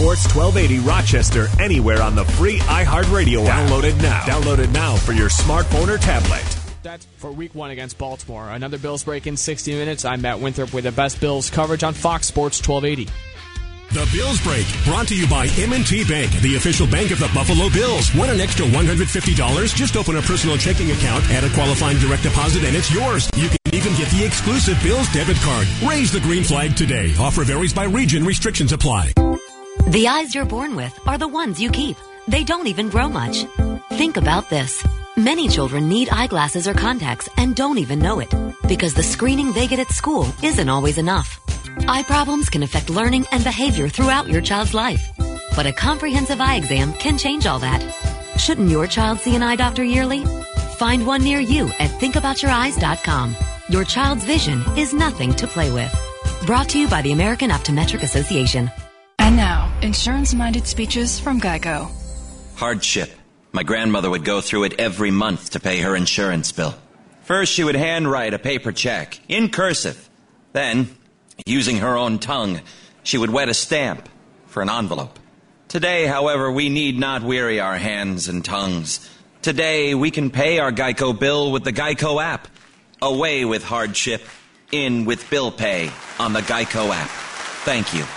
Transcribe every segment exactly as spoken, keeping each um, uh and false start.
Sports twelve eighty Rochester anywhere on the free iHeartRadio app. Download it now. Download it now for your smartphone or tablet. That's for week one against Baltimore. Another Bills break in sixty minutes. I'm Matt Winthrop with the best Bills coverage on Fox Sports twelve eighty. The Bills Break, brought to you by M and T Bank, the official bank of the Buffalo Bills. Want an extra one hundred fifty dollars? Just open a personal checking account, add a qualifying direct deposit, and it's yours. You can even get the exclusive Bills debit card. Raise the green flag today. Offer varies by region. Restrictions apply. The eyes you're born with are the ones you keep. They don't even grow much. Think about this. Many children need eyeglasses or contacts and don't even know it because the screening they get at school isn't always enough. Eye problems can affect learning and behavior throughout your child's life. But a comprehensive eye exam can change all that. Shouldn't your child see an eye doctor yearly? Find one near you at think about your eyes dot com. Your child's vision is nothing to play with. Brought to you by the American Optometric Association. And now, insurance-minded speeches from Geico. Hardship. My grandmother would go through it every month to pay her insurance bill. First, she would handwrite a paper check in cursive. Then, using her own tongue, she would wet a stamp for an envelope. Today, however, we need not weary our hands and tongues. Today, we can pay our Geico bill with the Geico app. Away with hardship, in with bill pay on the Geico app. Thank you.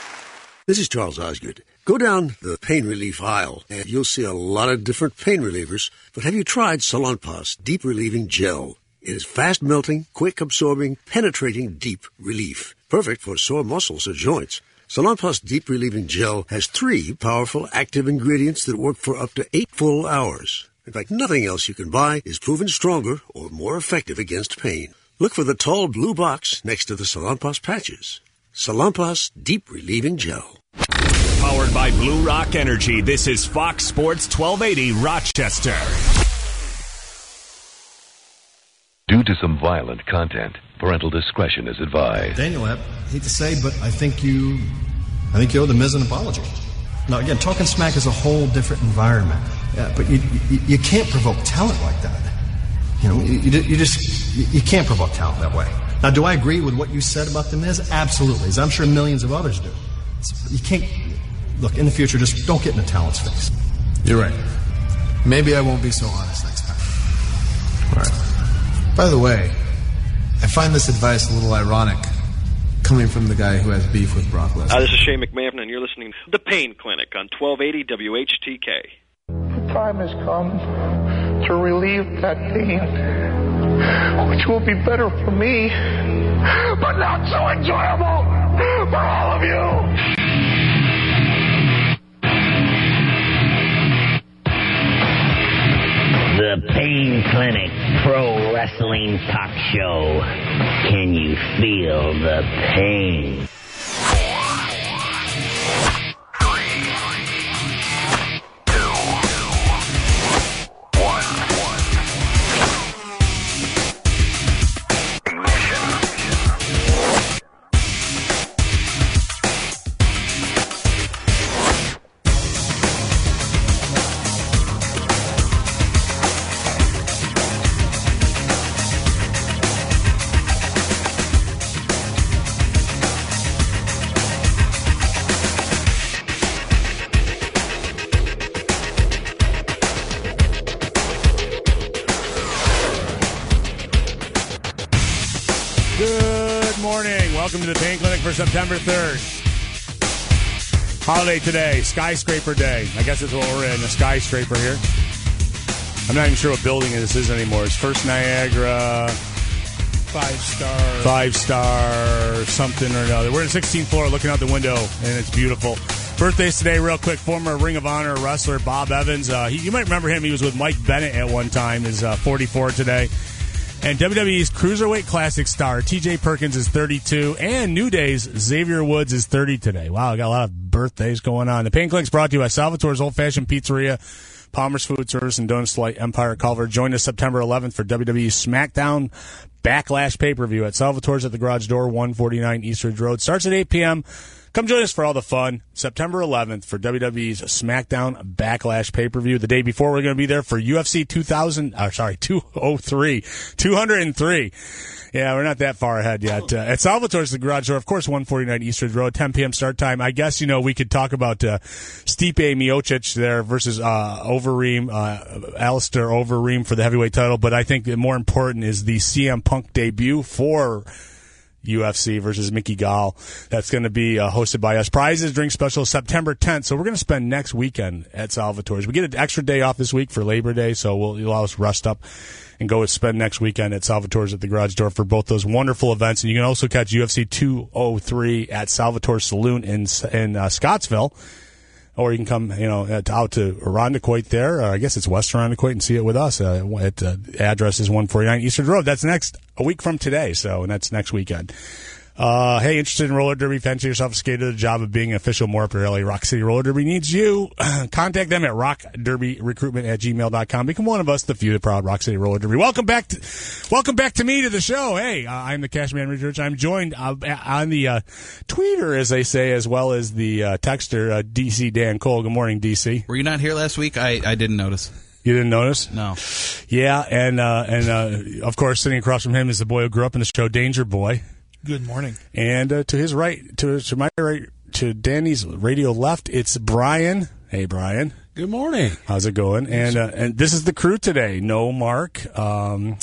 This is Charles Osgood. Go down the pain relief aisle, and you'll see a lot of different pain relievers. But have you tried Salonpas Deep Relieving Gel? It is fast-melting, quick-absorbing, penetrating deep relief. Perfect for sore muscles or joints. Salonpas Deep Relieving Gel has three powerful active ingredients that work for up to eight full hours. In fact, nothing else you can buy is proven stronger or more effective against pain. Look for the tall blue box next to the Salonpas patches. Salonpas Deep Relieving Gel. Powered by Blue Rock Energy, this is Fox Sports twelve eighty Rochester. Due to some violent content, parental discretion is advised. Daniel, I hate to say, but I think you, I think you owe the Miz an apology. Now, again, talking smack is a whole different environment, yeah, but you, you you can't provoke talent like that. You know, you, you just you, you can't provoke talent that way. Now, do I agree with what you said about the Miz? Absolutely, as I'm sure millions of others do. It's, you can't look in the future. Just don't get in the talent's face. You're right. Maybe I won't be so honest next time. All right. By the way, I find this advice a little ironic, coming from the guy who has beef with Brock Lesnar. Uh, this is Shane McMahon, and you're listening to The Pain Clinic on twelve eighty W H T K. The time has come to relieve that pain, which will be better for me, but not so enjoyable for all of you. The Pain Clinic Pro Wrestling Talk Show. Can you feel the pain? Welcome to the Pain Clinic for September third. Holiday today, Skyscraper Day. I guess that's what we're in, a skyscraper here. I'm not even sure what building this is anymore. It's First Niagara. Five star. Five star something or another. We're in the sixteenth floor looking out the window, and it's beautiful. Birthdays today, real quick. Former Ring of Honor wrestler Bob Evans. Uh, he, you might remember him. He was with Mike Bennett at one time. Is uh, forty-four today. And W W E's Cruiserweight Classic star T J Perkins is thirty-two. And New Day's Xavier Woods is thirty today. Wow, I got a lot of birthdays going on. The Pain Clinic's brought to you by Salvatore's Old Fashioned Pizzeria, Palmer's Food Service, and Donuts Delight Empire Culver. Join us September eleventh for W W E SmackDown Backlash pay-per-view at Salvatore's at the Garage Door, one forty-nine East Ridge Road. Starts at eight p.m. Come join us for all the fun. September eleventh for W W E's SmackDown Backlash pay-per-view. The day before, we're going to be there for U F C two thousand. Uh, sorry, two oh three, two oh three. Yeah, we're not that far ahead yet. Uh, at Salvatore's, the Garage Door, of course, one forty-nine Eastridge Road, ten p.m. start time. I guess, you know, we could talk about uh, Stipe Miocic there versus uh, Overeem, uh, Alistair Overeem for the heavyweight title, but I think that more important is the C M Punk debut for U F C versus Mickey Gall. That's going to be uh, hosted by us. Prizes, drink special, September tenth. So we're going to spend next weekend at Salvatore's. We get an extra day off this week for Labor Day, so we'll allow us to rest up and go spend next weekend at Salvatore's at the Garage Door for both those wonderful events. And you can also catch U F C two oh three at Salvatore Saloon in in uh, Scottsville. Or you can come, you know, out to Irondequoit there. Or I guess it's West Irondequoit and see it with us. Uh, at uh, address is one forty-nine Eastern Road. That's next a week from today, so and that's next weekend. Uh, hey, interested in roller derby? Fancy yourself a skater? The job of being an official more for L A Rock City Roller Derby needs you. Contact them at rock derby recruitment at gmail dot com. Become one of us, the few, the proud Rock City Roller Derby. Welcome back to, welcome back to me to the show. Hey, uh, I'm the Cashman Richards. I'm joined uh, on the uh, tweeter, as they say, as well as the uh, texter, uh, D C Dan Cole. Good morning, D C. Were you not here last week? I, I didn't notice. You didn't notice? No. Yeah, and uh, and uh, of course, sitting across from him is the boy who grew up in the show, Danger Boy. Good morning. And uh, to his right, to to my right, to Danny's radio left, it's Brian. Hey, Brian. Good morning. How's it going? And uh, and this is the crew today. No Mark, um,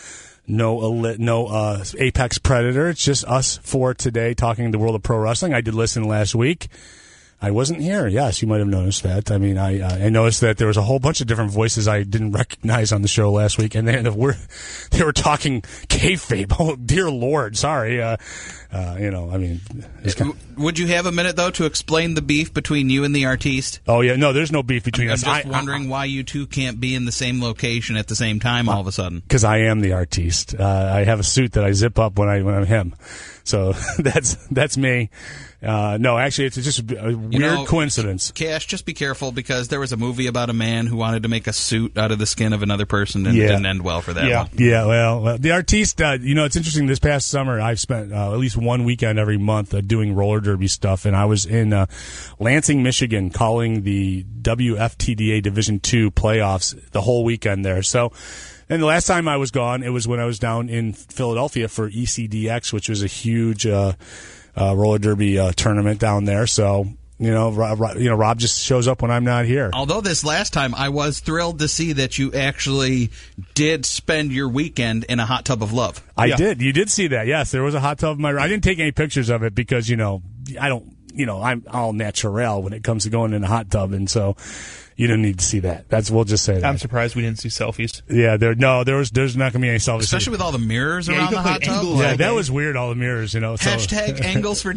no no uh, Apex Predator. It's just us four today talking the world of pro wrestling. I did listen last week. I wasn't here. Yes, you might have noticed that. I mean, I uh, I noticed that there was a whole bunch of different voices I didn't recognize on the show last week, and they were they were talking kayfabe. Oh, dear Lord, sorry. Uh, uh, you know, I mean, kind of... would you have a minute though to explain the beef between you and the artiste? Oh yeah, no, there's no beef between I'm us. I'm just I, wondering I, why you two can't be in the same location at the same time all of a sudden. Because I am the artiste. Uh, I have a suit that I zip up when I when I'm him. So that's that's me. Uh, no, actually, it's just a weird you know, coincidence. Cash, just be careful because there was a movie about a man who wanted to make a suit out of the skin of another person and yeah. it didn't end well for that yeah. one. Yeah, well, well the artiste, uh, you know, it's interesting. This past summer, I've spent uh, at least one weekend every month uh, doing roller derby stuff, and I was in uh, Lansing, Michigan, calling the W F T D A Division two playoffs the whole weekend there. So. And the last time I was gone, it was when I was down in Philadelphia for E C D X, which was a huge uh, uh, roller derby uh, tournament down there. So, you know, Rob, you know, Rob just shows up when I'm not here. Although this last time, I was thrilled to see that you actually did spend your weekend in a hot tub of love. I yeah. did. You did see that. Yes, there was a hot tub. In my, I didn't take any pictures of it because, you know, I don't, you know, I'm all natural when it comes to going in a hot tub. And so... You don't need to see that. That's we'll just say that. I'm surprised we didn't see selfies. Yeah, there no, there was there's not gonna be any selfies, especially with all the mirrors yeah, around the hot tub. Yeah, that day. was weird. All the mirrors, you know. So. Hashtag angles for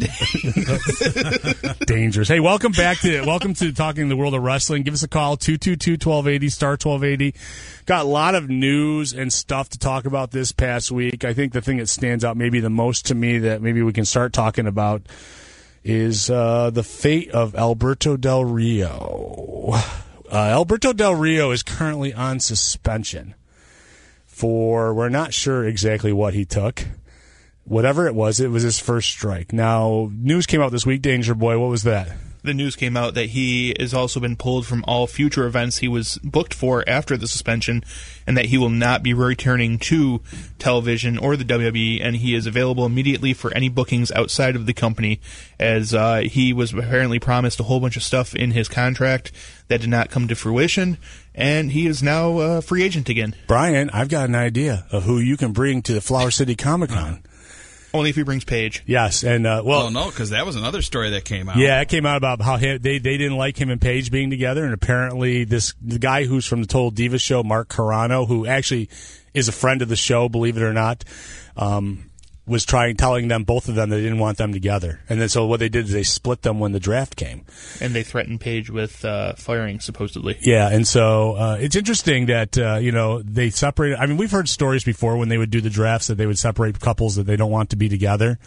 days. Dangerous. Hey, welcome back to welcome to talking the world of wrestling. Give us a call two two two, one two eight zero star twelve eighty. Got a lot of news and stuff to talk about this past week. I think the thing that stands out maybe the most to me that maybe we can start talking about is uh, the fate of Alberto Del Rio. Uh, Alberto Del Rio is currently on suspension for, we're not sure exactly what he took. Whatever it was, it was his first strike. Now, news came out this week, Danger Boy, what was that? The news came out that he has also been pulled from all future events he was booked for after the suspension, and that he will not be returning to television or the W W E, and he is available immediately for any bookings outside of the company, as uh, he was apparently promised a whole bunch of stuff in his contract that did not come to fruition, and he is now a free agent again. Brian, I've got an idea of who you can bring to the Flower City Comic Con. Only if he brings Paige. Yes, and uh, well, oh no, because that was another story that came out. Yeah, it came out about how he, they they didn't like him and Paige being together, and apparently this the guy who's from the Total Divas show, Mark Carano, who actually is a friend of the show, believe it or not, um, was trying telling them both of them they didn't want them together, and then so what they did is they split them when the draft came, and they threatened Paige with uh, firing supposedly. Yeah, and so uh, it's interesting that uh, you know they separated. I mean, we've heard stories before when they would do the drafts that they would separate couples that they don't want to be together.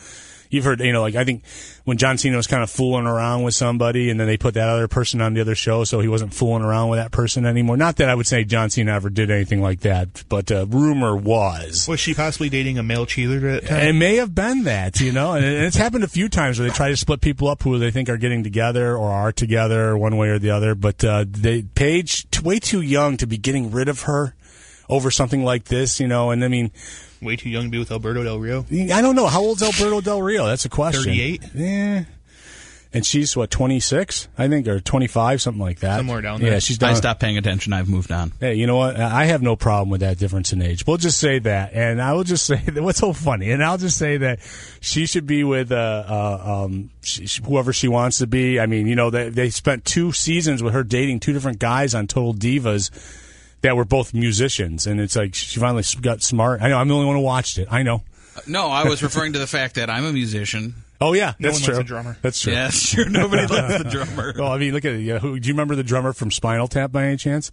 You've heard, you know, like I think when John Cena was kind of fooling around with somebody, and then they put that other person on the other show, so he wasn't fooling around with that person anymore. Not that I would say John Cena ever did anything like that, but uh, rumor was. Was she possibly dating a male cheerleader at that time? It may have been that, you know, and it's happened a few times where they try to split people up who they think are getting together or are together one way or the other. But uh, they Paige, t- way too young to be getting rid of her over something like this, you know, and I mean. Way too young to be with Alberto Del Rio? I don't know. How old's Alberto Del Rio? That's a question. thirty-eight? Yeah. And she's, what, twenty-six, I think, or twenty-five, something like that. Somewhere down there. Yeah, she's down. I stopped paying attention. I've moved on. Hey, you know what? I have no problem with that difference in age. We'll just say that. And I will just say that what's so funny. And I'll just say that she should be with uh, uh, um, she, whoever she wants to be. I mean, you know, they, they spent two seasons with her dating two different guys on Total Divas that were both musicians. And it's like she finally got smart. I know. I'm the only one who watched it. I know. Uh, no, I was referring to the fact that I'm a musician. Oh, yeah, no that's one true. likes a drummer. That's true. Yeah, that's true. Nobody likes the drummer. Well, I mean, look at it. Yeah, who, do you remember the drummer from Spinal Tap by any chance?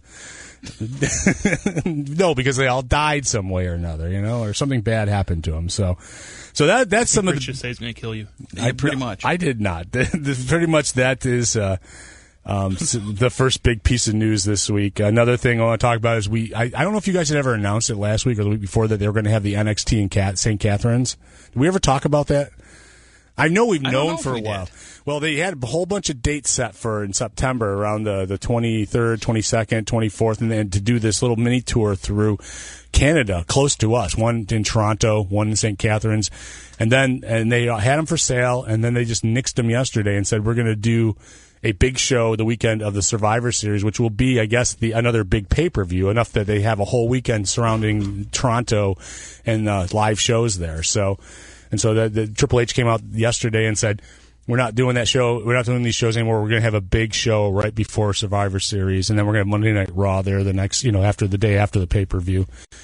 No, because they all died some way or another, you know, or something bad happened to them. So, so that that's some of the. Just say he's going to kill you. I, pretty much. I did not. Pretty much that is. Uh, Um, the first big piece of news this week. Another thing I want to talk about is we. I, I don't know if you guys had ever announced it last week or the week before that they were going to have the N X T in Cat, Saint Catharines. Did we ever talk about that? I know we've known know for we a while. did. Well, they had a whole bunch of dates set for in September around the, the twenty-third, twenty-second, twenty-fourth, and then to do this little mini tour through Canada, close to us. One in Toronto, one in Saint Catharines, and then and they had them for sale, and then they just nixed them yesterday and said we're going to do a big show the weekend of the Survivor Series, which will be, I guess, the another big pay-per-view, enough that they have a whole weekend surrounding Toronto and uh, live shows there. So, and so the, the Triple H came out yesterday and said, we're not doing that show. We're not doing these shows anymore. We're going to have a big show right before Survivor Series, and then we're going to have Monday Night Raw there the next, you know, after the day after the pay-per-view.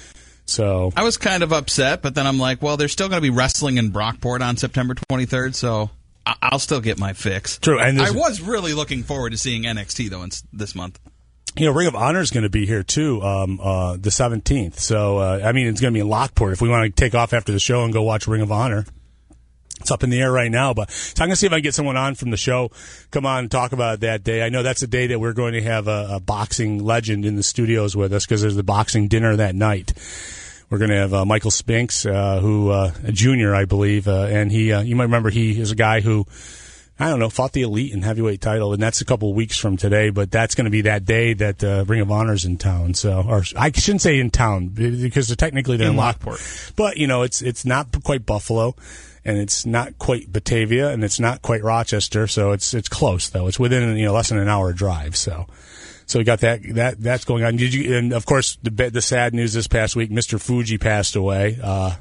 So I was kind of upset, but then I'm like, well, there's still going to be wrestling in Brockport on September twenty-third, so I'll still get my fix. True, and I was really looking forward to seeing N X T though in, this month. You know, Ring of Honor is going to be here too, um, uh, the seventeenth. So uh, I mean, it's going to be in Lockport. If we want to take off after the show and go watch Ring of Honor, it's up in the air right now. But so I'm going to see if I can get someone on from the show, come on and talk about it that day. I know that's a day that we're going to have a, a boxing legend in the studios with us because there's the boxing dinner that night. We're going to have uh, Michael Spinks, uh, who uh, a junior, I believe, uh, and he. Uh, you might remember he is a guy who, I don't know, fought the Elite and heavyweight title, and that's a couple of weeks from today. But that's going to be that day that uh, Ring of Honor's in town. So, or I shouldn't say in town because they're technically they're in, in Lockport, but you know, it's it's not quite Buffalo, and it's not quite Batavia, and it's not quite Rochester. So it's it's close though. It's within you know less than an hour drive. So. So we got that that that's going on. Did you? And of course, the the sad news this past week, Mister Fuji passed away. Uh,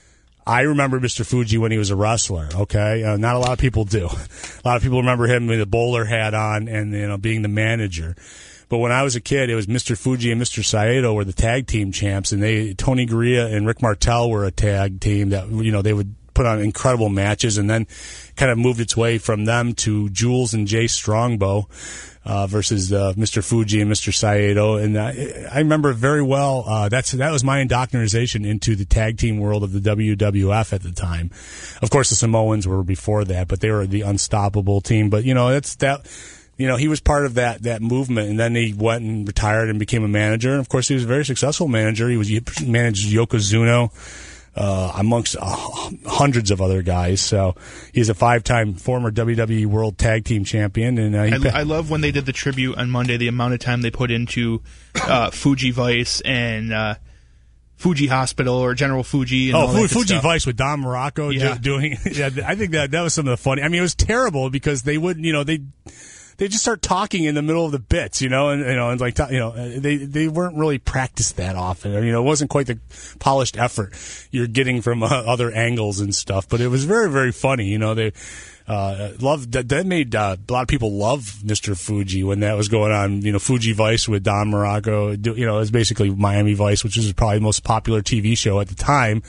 I remember Mister Fuji when he was a wrestler. Okay, uh, not a lot of people do. A lot of people remember him with a bowler hat on and you know being the manager. But when I was a kid, it was Mister Fuji and Mister Saito were the tag team champs, and they Tony Gurria and Rick Martel were a tag team that you know they would put on incredible matches, and then kind of moved its way from them to Jules and Jay Strongbow. Uh, versus uh, Mister Fuji and Mister Saito, and I, I remember very well. Uh, that's that was my indoctrination into the tag team world of the W W F at the time. Of course, the Samoans were before that, but they were the unstoppable team. But you know, that's that. You know, he was part of that that movement, and then he went and retired and became a manager. And of course, he was a very successful manager. He was he managed Yokozuna. Uh, amongst uh, hundreds of other guys. So he's a five-time former W W E World Tag Team Champion. And uh, he I, pa- I love when they did the tribute on Monday, the amount of time they put into uh, Fuji Vice and uh, Fuji Hospital or General Fuji. And oh, all that Fuji stuff. Vice with Don Morocco yeah. do, doing. Yeah, I think that that was some of the funny. I mean, it was terrible because they wouldn't, you know, they. They just start talking in the middle of the bits, you know, and you know, and like you know, they they weren't really practiced that often. You know, it wasn't quite the polished effort you're getting from uh, other angles and stuff. But it was very very funny. You know, they uh, loved that. That made uh, a lot of people love Mister Fuji when that was going on. You know, Fuji Vice with Don Morocco. You know, it was basically Miami Vice, which was probably the most popular T V show at the time.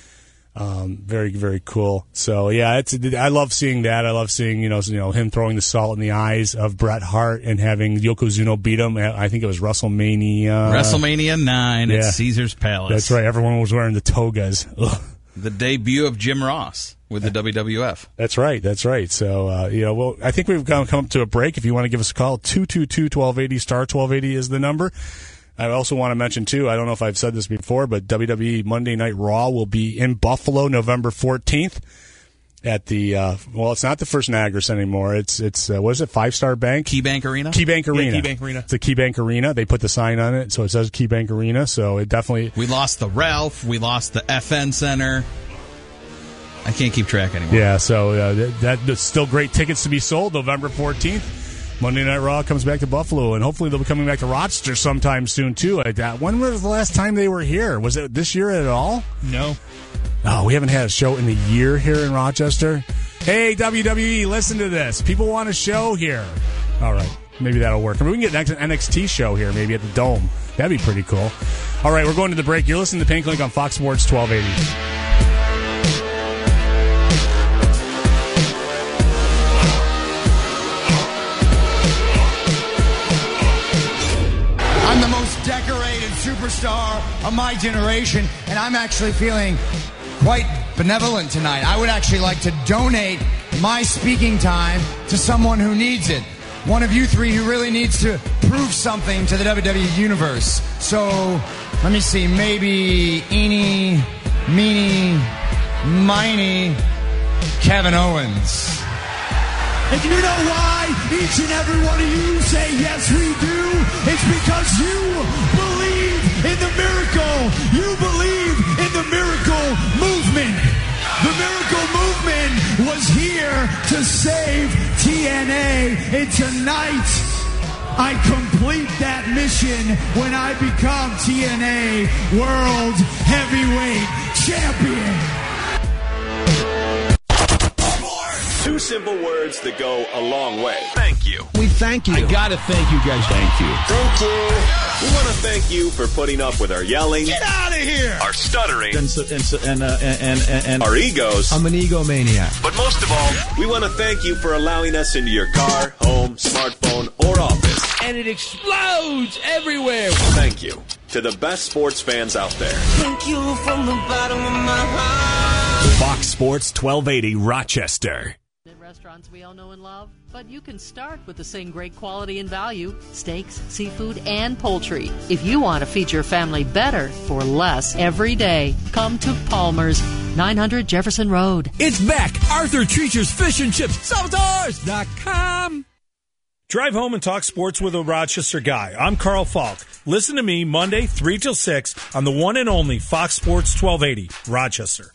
Um, very, very cool. So yeah, it's, I love seeing that. I love seeing, you know, you know, him throwing the salt in the eyes of Bret Hart and having Yokozuna beat him. I think it was WrestleMania. WrestleMania nine yeah. at Caesar's Palace. That's right. Everyone was wearing the togas. Ugh. The debut of Jim Ross with the W W F. That's right. That's right. So, uh, you know, well, I think we've come up to a break. If you want to give us a call, two two two, one two eight zero, star twelve eighty is the number. I also want to mention, too, I don't know if I've said this before, but W W E Monday Night Raw will be in Buffalo November fourteenth at the, uh, well, it's not the First Niagara anymore. It's, it's uh, what is it, Five Star Bank? KeyBank Arena? KeyBank Arena. Yeah, KeyBank Arena. It's the KeyBank Arena. They put the sign on it, so it says KeyBank Arena, so it definitely... We lost the Ralph. We lost the F N Center. I can't keep track anymore. Yeah, so uh, that, that's still great tickets to be sold November fourteenth. Monday Night Raw comes back to Buffalo, and hopefully they'll be coming back to Rochester sometime soon, too. Like that. When was the last time they were here? Was it this year at all? No. No, we haven't had a show in a year here in Rochester. Hey, W W E, listen to this. People want a show here. All right, maybe that'll work. I mean, we can get an N X T show here, maybe at the Dome. That'd be pretty cool. All right, we're going to the break. You're listening to Pain Clinic on Fox Sports twelve eighty. I'm the most decorated superstar of my generation, and I'm actually feeling quite benevolent tonight. I would actually like to donate my speaking time to someone who needs it. One of you three who really needs to prove something to the W W E Universe. So, let me see, maybe eeny, meeny, miny, Kevin Owens. And you know why each and every one of you say, yes, we do? It's because you believe in the miracle. You believe in the miracle movement. The miracle movement was here to save T N A. And tonight, I complete that mission when I become T N A World Heavyweight Champion. Two simple words that go a long way. Thank you. We thank you. I gotta thank you guys. Thank you. Thank you. We want to thank you for putting up with our yelling. Get out of here! Our stuttering. And, and, and, uh, and, and, and our egos. I'm an egomaniac. But most of all, we want to thank you for allowing us into your car, home, smartphone, or office. And it explodes everywhere. Thank you to the best sports fans out there. Thank you from the bottom of my heart. Fox Sports twelve eighty Rochester. Restaurants we all know and love, but you can start with the same great quality and value: steaks, seafood, and poultry. If you want to feed your family better for less every day, come to Palmer's, nine hundred Jefferson Road. It's back. Arthur Treacher's Fish and Chips. Salvatores dot com. Drive home and talk sports with a Rochester guy. I'm Carl Falk. Listen to me Monday, three till six on the one and only Fox Sports twelve eighty Rochester.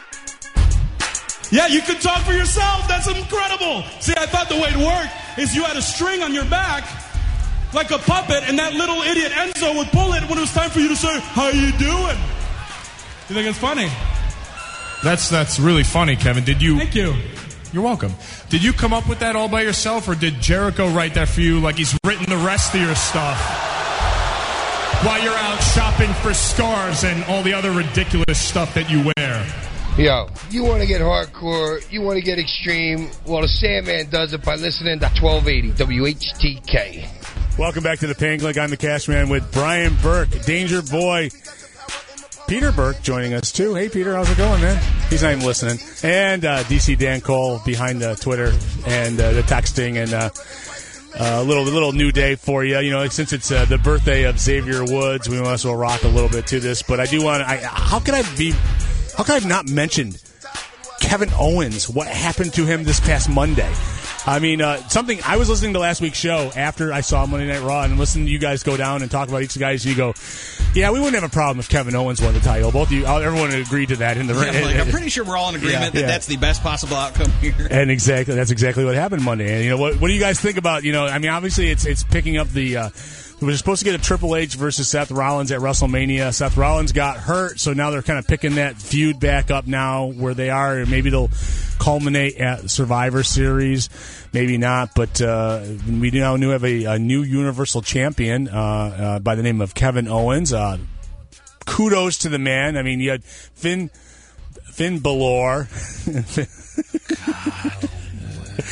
Yeah, you can talk for yourself. That's incredible. See, I thought the way it worked is you had a string on your back like a puppet, and that little idiot Enzo would pull it when it was time for you to say, how you doing? You think it's funny? That's that's really funny, Kevin. Did you... Thank you. You're welcome. Did you come up with that all by yourself, or did Jericho write that for you like he's written the rest of your stuff while you're out shopping for scarves and all the other ridiculous stuff that you wear? Yo, you want to get hardcore, you want to get extreme, well, the Sandman does it by listening to twelve eighty W H T K. Welcome back to the Pain Clinic. I'm the Cashman with Brian Burke, Danger Boy, Peter Burke joining us, too. Hey, Peter, how's it going, man? He's not even listening. And uh, D C Dan Cole behind the Twitter and uh, the texting, and uh, a uh, little little new day for you. You know, since it's uh, the birthday of Xavier Woods, we must well rock a little bit to this. But I do want to, how could I be... How could I have not mentioned Kevin Owens, what happened to him this past Monday? I mean, uh, something, I was listening to last week's show after I saw Monday Night Raw and listening to you guys go down and talk about each of the guys, and you go, yeah, we wouldn't have a problem if Kevin Owens won the title. Both of you, everyone agreed to that in the ring. Yeah, like, I'm pretty sure we're all in agreement yeah, that yeah. that's the best possible outcome here. And exactly, that's exactly what happened Monday. And, you know, what, what do you guys think about, you know, I mean, obviously it's it's picking up the, uh, we were supposed to get a Triple H versus Seth Rollins at WrestleMania. Seth Rollins got hurt, so now they're kind of picking that feud back up now where they are, and maybe they'll culminate at Survivor Series. Maybe not, but uh, we now have a, a new Universal Champion uh, uh, by the name of Kevin Owens. Uh, kudos to the man. I mean, you had Finn, Finn Balor.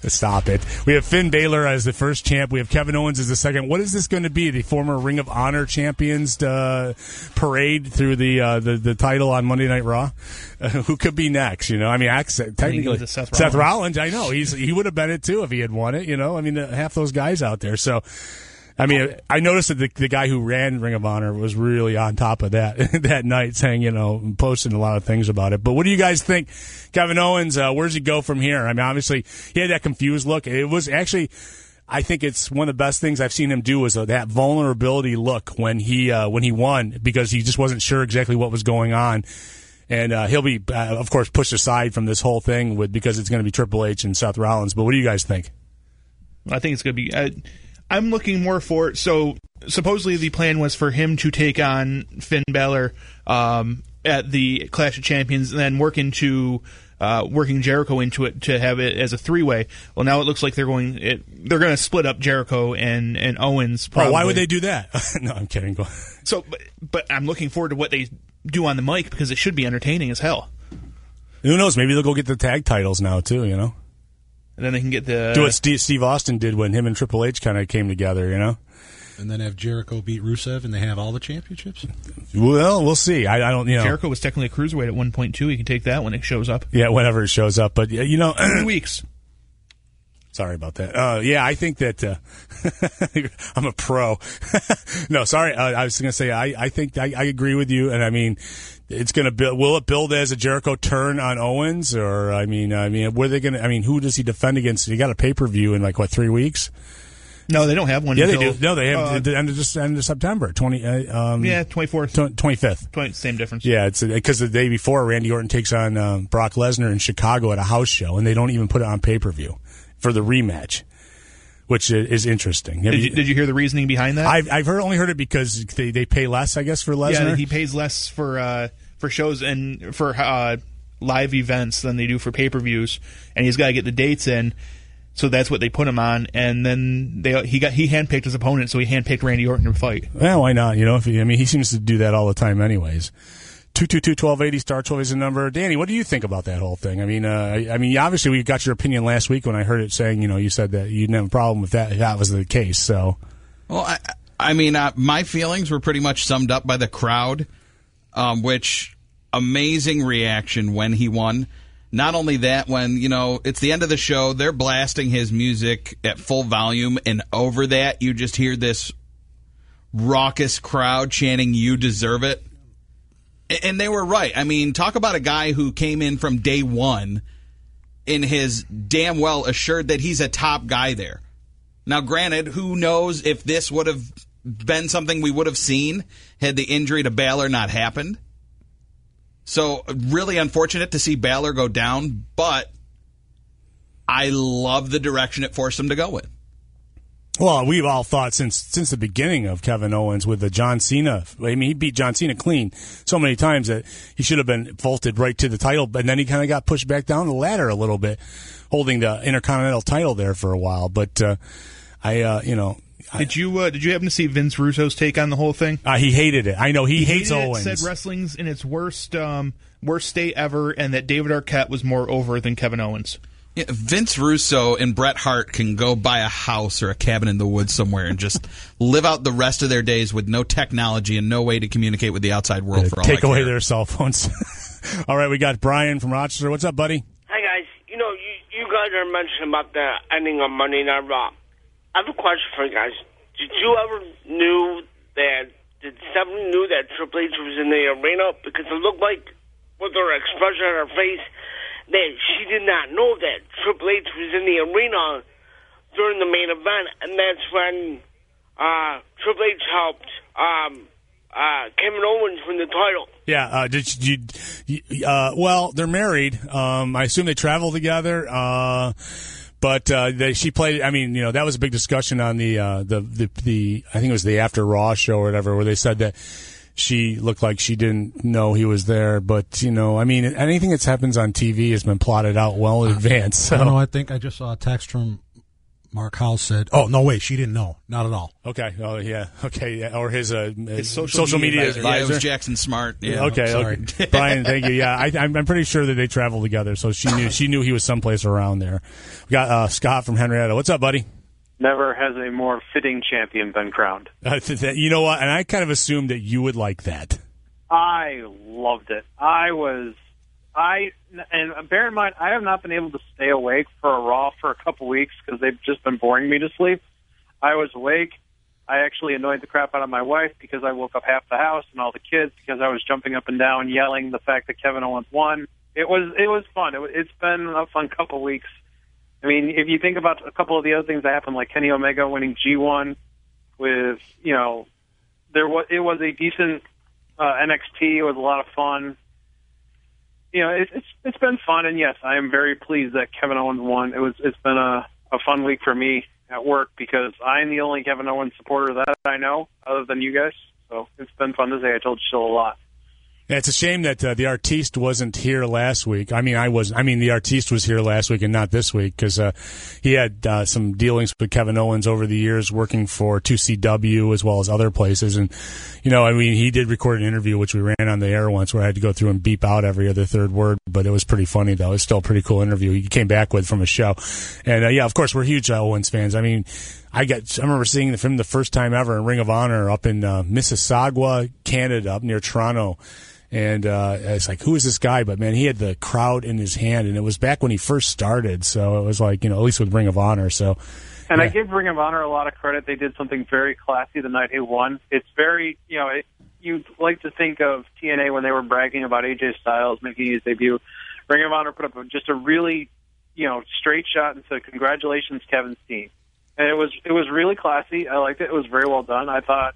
Stop it. We have Finn Balor as the first champ. We have Kevin Owens as the second. What is this going to be? The former Ring of Honor champions uh, parade through the, uh, the the title on Monday Night Raw? Uh, who could be next? You know, I mean, technically Seth Rollins. Seth Rollins. I know he's he would have been it too if he had won it. You know, I mean, half those guys out there. So. I mean, I noticed that the, the guy who ran Ring of Honor was really on top of that that night, saying, you know, posting a lot of things about it. But what do you guys think? Kevin Owens, uh, where does he go from here? I mean, obviously, he had that confused look. It was actually, I think it's one of the best things I've seen him do was uh, that vulnerability look when he uh, when he won, because he just wasn't sure exactly what was going on. And uh, he'll be, uh, of course, pushed aside from this whole thing with because it's going to be Triple H and Seth Rollins. But what do you guys think? I think it's going to be... Uh, I'm looking more for, so supposedly the plan was for him to take on Finn Balor um, at the Clash of Champions and then work into uh, working Jericho into it to have it as a three-way. Well, now it looks like they're going it, they're going to split up Jericho and, and Owens. Probably. Oh, why would they do that? No, I'm kidding. Go so, but, but I'm looking forward to what they do on the mic because it should be entertaining as hell. Who knows? Maybe they'll go get the tag titles now too, you know? And then they can get the... Do what Steve, Steve Austin did when him and Triple H kind of came together, you know? And then have Jericho beat Rusev and they have all the championships? Well, we'll see. I, I don't, you know... Jericho was technically a cruiserweight at one point two. He can take that when it shows up. Yeah, whenever it shows up. But, you know... Three weeks. Sorry about that. Uh, yeah, I think that... Uh, I'm a pro. No, sorry. Uh, I was going to say, I, I think I, I agree with you. And, I mean... It's going to build. Will it build as a Jericho turn on Owens, or I mean, I mean, were they going to? I mean, who does he defend against? He got a pay per view in like what three weeks? No, they don't have one. Yeah, until, they do. No, they have uh, the end of just end of September, twenty. Uh, um, yeah, twenty fourth, twenty fifth. Same difference. Yeah, it's because the day before Randy Orton takes on uh, Brock Lesnar in Chicago at a house show, and they don't even put it on pay per view for the rematch. Which is interesting. Did you, did you hear the reasoning behind that? I've, I've heard only heard it because they, they pay less, I guess, for Lesnar. Yeah, he pays less for uh, for shows and for uh, live events than they do for pay per views, and he's got to get the dates in, so that's what they put him on. And then they he got he handpicked his opponent, so he handpicked Randy Orton to fight. Yeah, why not? You know, if he, I mean, he seems to do that all the time, anyways. two two two, twelve eighty, star twelve is the number. Danny, what do you think about that whole thing? I mean, uh, I mean, obviously we got your opinion last week when I heard it saying, you know, you said that you didn't have a problem with that if that was the case. So, well, I, I mean, uh, my feelings were pretty much summed up by the crowd, um, which amazing reaction when he won. Not only that, when, you know, it's the end of the show, they're blasting his music at full volume, and over that, you just hear this raucous crowd chanting, "You deserve it." And they were right. I mean, talk about a guy who came in from day one in his damn well assured that he's a top guy there. Now, granted, who knows if this would have been something we would have seen had the injury to Balor not happened. So, really unfortunate to see Balor go down, but I love the direction it forced him to go in. Well, we've all thought since since the beginning of Kevin Owens with the John Cena. I mean, he beat John Cena clean so many times that he should have been vaulted right to the title, but then he kind of got pushed back down the ladder a little bit, holding the Intercontinental title there for a while. But uh, I, uh, you know, did you uh, did you happen to see Vince Russo's take on the whole thing? Uh, he hated it. I know he, he hates hated Owens. It, said wrestling's in its worst um, worst state ever, and that David Arquette was more over than Kevin Owens. Yeah, Vince Russo and Bret Hart can go buy a house or a cabin in the woods somewhere and just live out the rest of their days with no technology and no way to communicate with the outside world. Yeah, for all take I away care. their cell phones. All right, we got Brian from Rochester. What's up, buddy? Hi, guys. You know, you, you guys are mentioning about the ending of Monday Night Raw. I have a question for you guys. Did you ever knew that, did Stephanie knew that Triple H was in the arena? Because it looked like, with her expression on her face, that she did not know that Triple H was in the arena during the main event, and that's when uh, Triple H helped um, uh, Kevin Owens win the title. Yeah, uh, did you? you uh, well, they're married. Um, I assume they travel together. Uh, but uh, they, she played. I mean, you know, that was a big discussion on the uh, the, the the I think it was the After Raw show or whatever, where they said that she looked like she didn't know he was there. But, you know, I mean, anything that happens on T V has been plotted out well in advance. So. I don't know. I think I just saw a text from Mark Howell said, "Oh no, wait, she didn't know, not at all." Okay. Oh yeah. Okay. Yeah. Or his, uh, his, His social social, media media, advisor. advisor. Yeah, it was Jackson Smart. Yeah. Okay. Sorry. Okay. Brian, thank you. Yeah, I, I'm, I'm pretty sure that they traveled together, so she knew she knew he was someplace around there. We got uh, Scott from Henrietta. What's up, buddy? Never has a more fitting champion been crowned. Uh, th- th- you know what? And I kind of assumed that you would like that. I loved it. I was, I, and bear in mind, I have not been able to stay awake for a Raw for a couple weeks because they've just been boring me to sleep. I was awake. I actually annoyed the crap out of my wife because I woke up half the house and all the kids because I was jumping up and down yelling the fact that Kevin Owens won. It was it was fun. It, it's been a fun couple weeks. I mean, if you think about a couple of the other things that happened, like Kenny Omega winning G one with, you know, there was it was a decent uh, N X T. It was a lot of fun. You know, it, it's it's been fun, and yes, I am very pleased that Kevin Owens won. It was it's been a, a fun week for me at work because I'm the only Kevin Owens supporter that I know, other than you guys. So it's been fun to say. I told you so a lot. Yeah, it's a shame that uh, the artiste wasn't here last week. I mean, I was. I mean, the artiste was here last week and not this week because uh, he had uh, some dealings with Kevin Owens over the years, working for two C W as well as other places. And you know, I mean, he did record an interview which we ran on the air once, where I had to go through and beep out every other third word. But it was pretty funny though. It's still a pretty cool interview he came back with from a show. And uh, yeah, of course, we're huge Owens fans. I mean, I got. I remember seeing him the first time ever in Ring of Honor up in uh, Mississauga, Canada, up near Toronto. And uh, it's like, who is this guy? But, man, he had the crowd in his hand, and it was back when he first started. So it was like, you know, at least with Ring of Honor. So, And yeah. I give Ring of Honor a lot of credit. They did something very classy the night he won. It's very, you know, it, you like to think of T N A when they were bragging about A J Styles making his debut. Ring of Honor put up just a really, you know, straight shot and said, congratulations, Kevin Steen. And it was it was really classy. I liked it. It was very well done. I thought,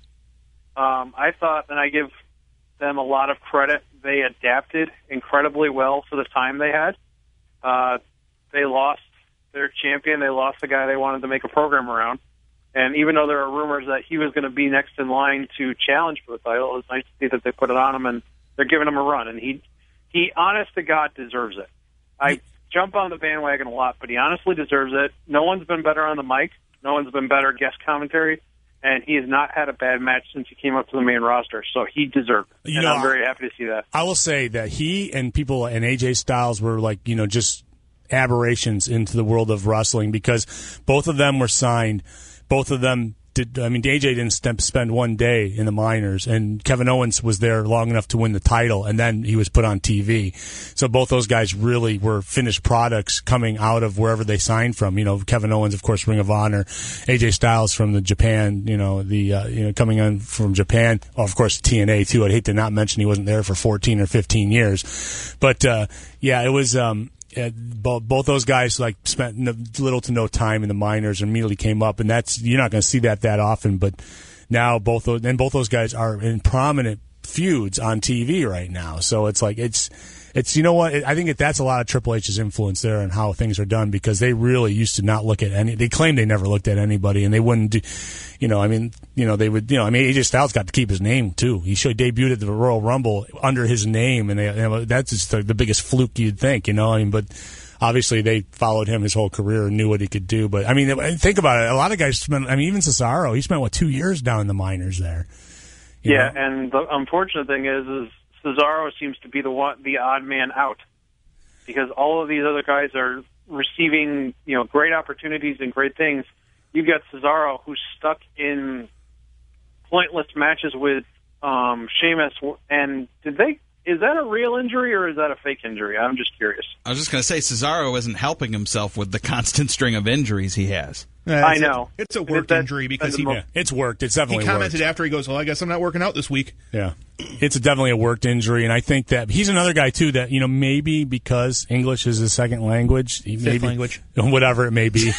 um, I thought, and I give them a lot of credit. They adapted incredibly well for the time they had. Uh, they lost their champion. They lost the guy they wanted to make a program around. And even though there are rumors that he was going to be next in line to challenge for the title, it was nice to see that they put it on him and they're giving him a run. And he, he honest to God, deserves it. I jump on the bandwagon a lot, but he honestly deserves it. No one's been better on the mic. No one's been better guest commentary. And he has not had a bad match since he came up to the main roster, so he deserved it. You and know, I'm very happy to see that. I will say that he and people and A J Styles were like, you know, just aberrations into the world of wrestling because both of them were signed. Both of them did. I mean, A J didn't st- spend one day in the minors, and Kevin Owens was there long enough to win the title, and then he was put on T V. So both those guys really were finished products coming out of wherever they signed from. You know, Kevin Owens, of course, Ring of Honor. A J Styles from the Japan. You know, the uh, you know coming on from Japan. Oh, of course, T N A too. I'd hate to not mention he wasn't there for fourteen or fifteen years, but uh, yeah, it was. Um, Uh, both, both those guys like spent no, little to no time in the minors and immediately came up, and that's you're not going to see that that often. But now both those and both those guys are in prominent feuds on T V right now. So it's like it's it's you know what I think it, that's a lot of Triple H's influence there and how things are done because they really used to not look at any. They claimed they never looked at anybody, and they wouldn't do. You know, I mean, you know, they would. You know, I mean, A J Styles got to keep his name too. He should debuted at the Royal Rumble under his name, and they, you know, that's just the, the biggest fluke you'd think. You know, I mean, but obviously they followed him his whole career and knew what he could do. But I mean, think about it. A lot of guys spent. I mean, even Cesaro, he spent what two years down in the minors there. Yeah, know? And the unfortunate thing is, is Cesaro seems to be the one, the odd man out, because all of these other guys are receiving, you know, great opportunities and great things. You got Cesaro, who's stuck in pointless matches with um, Sheamus, and did they? Is that a real injury or is that a fake injury? I'm just curious. I was just going to say Cesaro isn't helping himself with the constant string of injuries he has. Yeah, I know. A, it's a work that, injury because he yeah, it's worked. It's definitely he commented worked. after he goes, well, I guess I'm not working out this week. Yeah. It's a, definitely a worked injury, and I think that he's another guy, too, that, you know, maybe because English is his second language. Fifth maybe, language. Whatever it may be.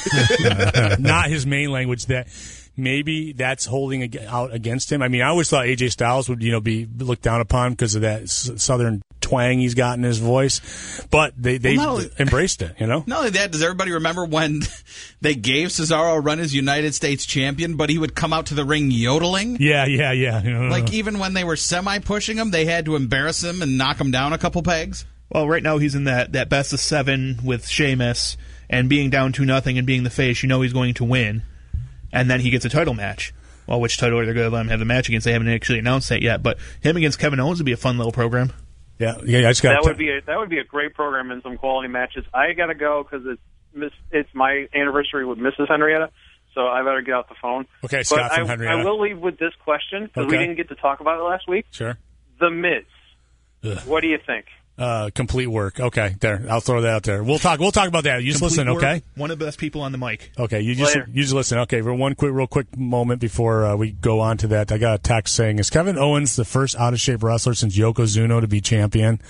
Not his main language, that maybe that's holding out against him. I mean, I always thought A J Styles would, you know, be looked down upon because of that southern twang he's got in his voice, but they they well, only, embraced it, you know? Not only that, does everybody remember when they gave Cesaro a run as United States champion, but he would come out to the ring yodeling? Yeah, yeah, yeah. Like, even when they were semi-pushing him, they had to embarrass him and knock him down a couple pegs? Well, right now he's in that, that best of seven with Sheamus, and being down two nothing and being the face, you know he's going to win, and then he gets a title match. Well, which title they're going to let him have the match against? They haven't actually announced that yet, but him against Kevin Owens would be a fun little program. Yeah, yeah, I just got that would be a, that would be a great program and some quality matches. I got to go because it's miss, it's my anniversary with Missus Henrietta, so I better get off the phone. Okay, Scott but from I, Henrietta. I will leave with this question because Okay. we didn't get to talk about it last week. Sure. The Miz. Ugh. What do you think? Uh, complete work. Okay, there. I'll throw that out there. We'll talk. We'll talk about that. You just Complete listen, work, okay? One of the best people on the mic. Okay, you just Later. you just listen. Okay, for one quick, real quick moment before uh, we go on to that, I got a text saying, "Is Kevin Owens the first out of shape wrestler since Yokozuna to be champion?"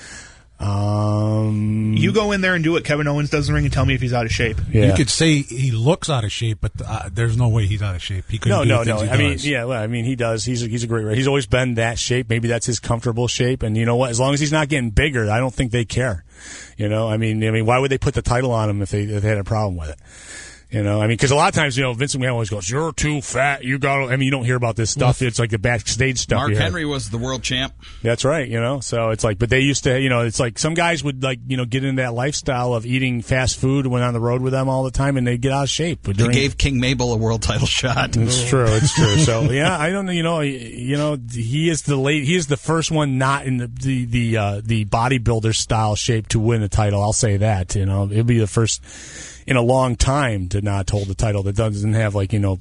Um, You go in there and do what Kevin Owens does in the ring and tell me if he's out of shape. Yeah. You could say he looks out of shape, but uh, there's no way he's out of shape. He couldn't No, do no, the no. things he I mean, does. yeah, well, I mean, he does. He's a, he's a great. He's always been that shape. Maybe that's his comfortable shape. And you know what? As long as he's not getting bigger, I don't think they care. You know, I mean, I mean, why would they put the title on him if they, if they had a problem with it? You know, I mean, because a lot of times, you know, Vince McMahon always goes, "You're too fat. You got." I mean, you don't hear about this stuff. It's like the backstage stuff. Mark you hear. Henry was the world champ. That's right, you know. So it's like, but they used to, you know, it's like some guys would like, you know, get into that lifestyle of eating fast food, went on the road with them all the time, and they get out of shape. But He during, gave King Mabel a world title shot. it's true, it's true. So yeah, I don't know, you know, you know, he is the late, he is the first one not in the the the, uh, the bodybuilder style shape to win a title. I'll say that. You know, it'll be the first in a long time to not hold the title that doesn't have like, you know,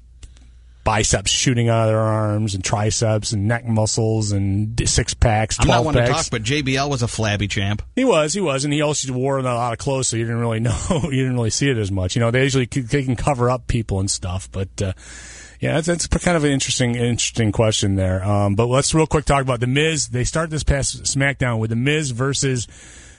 biceps shooting out of their arms and triceps and neck muscles and six packs, I'm not twelve one to packs. talk, but J B L was a flabby champ. He was, he was, and he also wore a lot of clothes, so you didn't really know, you didn't really see it as much. You know, they usually they can cover up people and stuff, but uh, yeah, that's, that's kind of an interesting, interesting question there. Um, but let's real quick talk about the Miz. They start this past SmackDown with the Miz versus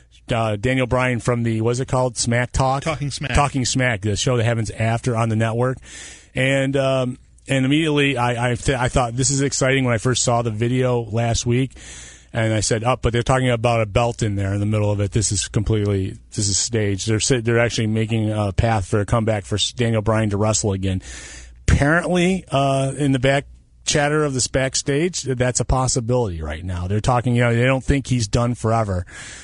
uh, Daniel Bryan from the what's it called, Smack Talk, Talking Smack, Talking Smack, the show that happens after on the network, and. Um, And immediately, I I, th- I thought this is exciting when I first saw the video last week, and I said, "Up!" Oh, but they're talking about a belt in there in the middle of it. This is completely this is staged. They're sit- they're actually making a path for a comeback for Daniel Bryan to wrestle again. Apparently, uh, in the back chatter of this backstage, that's a possibility right now. They're talking, you know, they don't think he's done forever.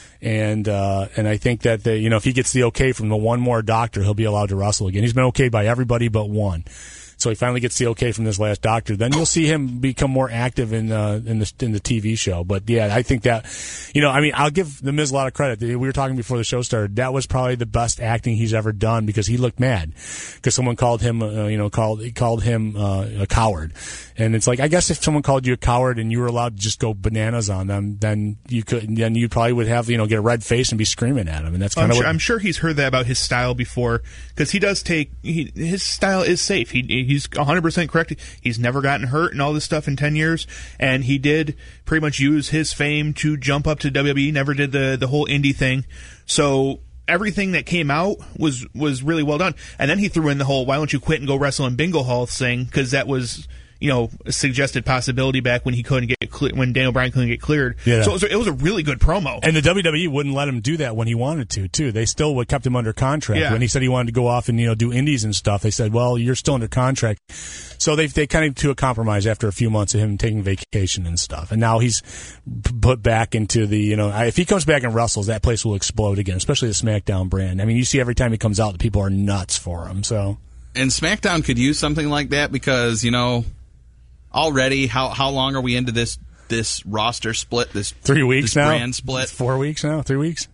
And uh, and I think that they, you know, if he gets the okay from the one more doctor, he'll be allowed to wrestle again. He's been okayed by everybody but one. So he finally gets the okay from this last doctor. Then you'll see him become more active in uh, in the in the T V show. But yeah, I think that, you know, I mean, I'll give the Miz a lot of credit. We were talking before the show started. That was probably the best acting he's ever done because he looked mad because someone called him, uh, you know, called called him uh, a coward. And it's like, I guess if someone called you a coward and you were allowed to just go bananas on them, then you could, then you probably would have, you know, get a red face and be screaming at him. And that's kind I'm of sure, what I'm sure he's heard that about his style before because he does take he, his style is safe. He he's one hundred percent correct. He's never gotten hurt and all this stuff in ten years, and he did pretty much use his fame to jump up to W W E. Never did the the whole indie thing, so everything that came out was was really well done. And then he threw in the whole "why don't you quit and go wrestle in Bingo Hall" thing because that was, you know, a suggested possibility back when he couldn't get cle- when Daniel Bryan couldn't get cleared. Yeah. So it was, it was a really good promo. And the W W E wouldn't let him do that when he wanted to, too. They still would kept him under contract. Yeah. When he said he wanted to go off and, you know, do indies and stuff, they said, well, you're still under contract. So they they kind of to a compromise after a few months of him taking vacation and stuff. And now he's p- put back into the, you know, if he comes back and wrestles, that place will explode again, especially the SmackDown brand. I mean, you see every time he comes out, the people are nuts for him. So, And SmackDown could use something like that because, you know, already, how how long are we into this this roster split? This three weeks this now? brand split? Four weeks now? Three weeks?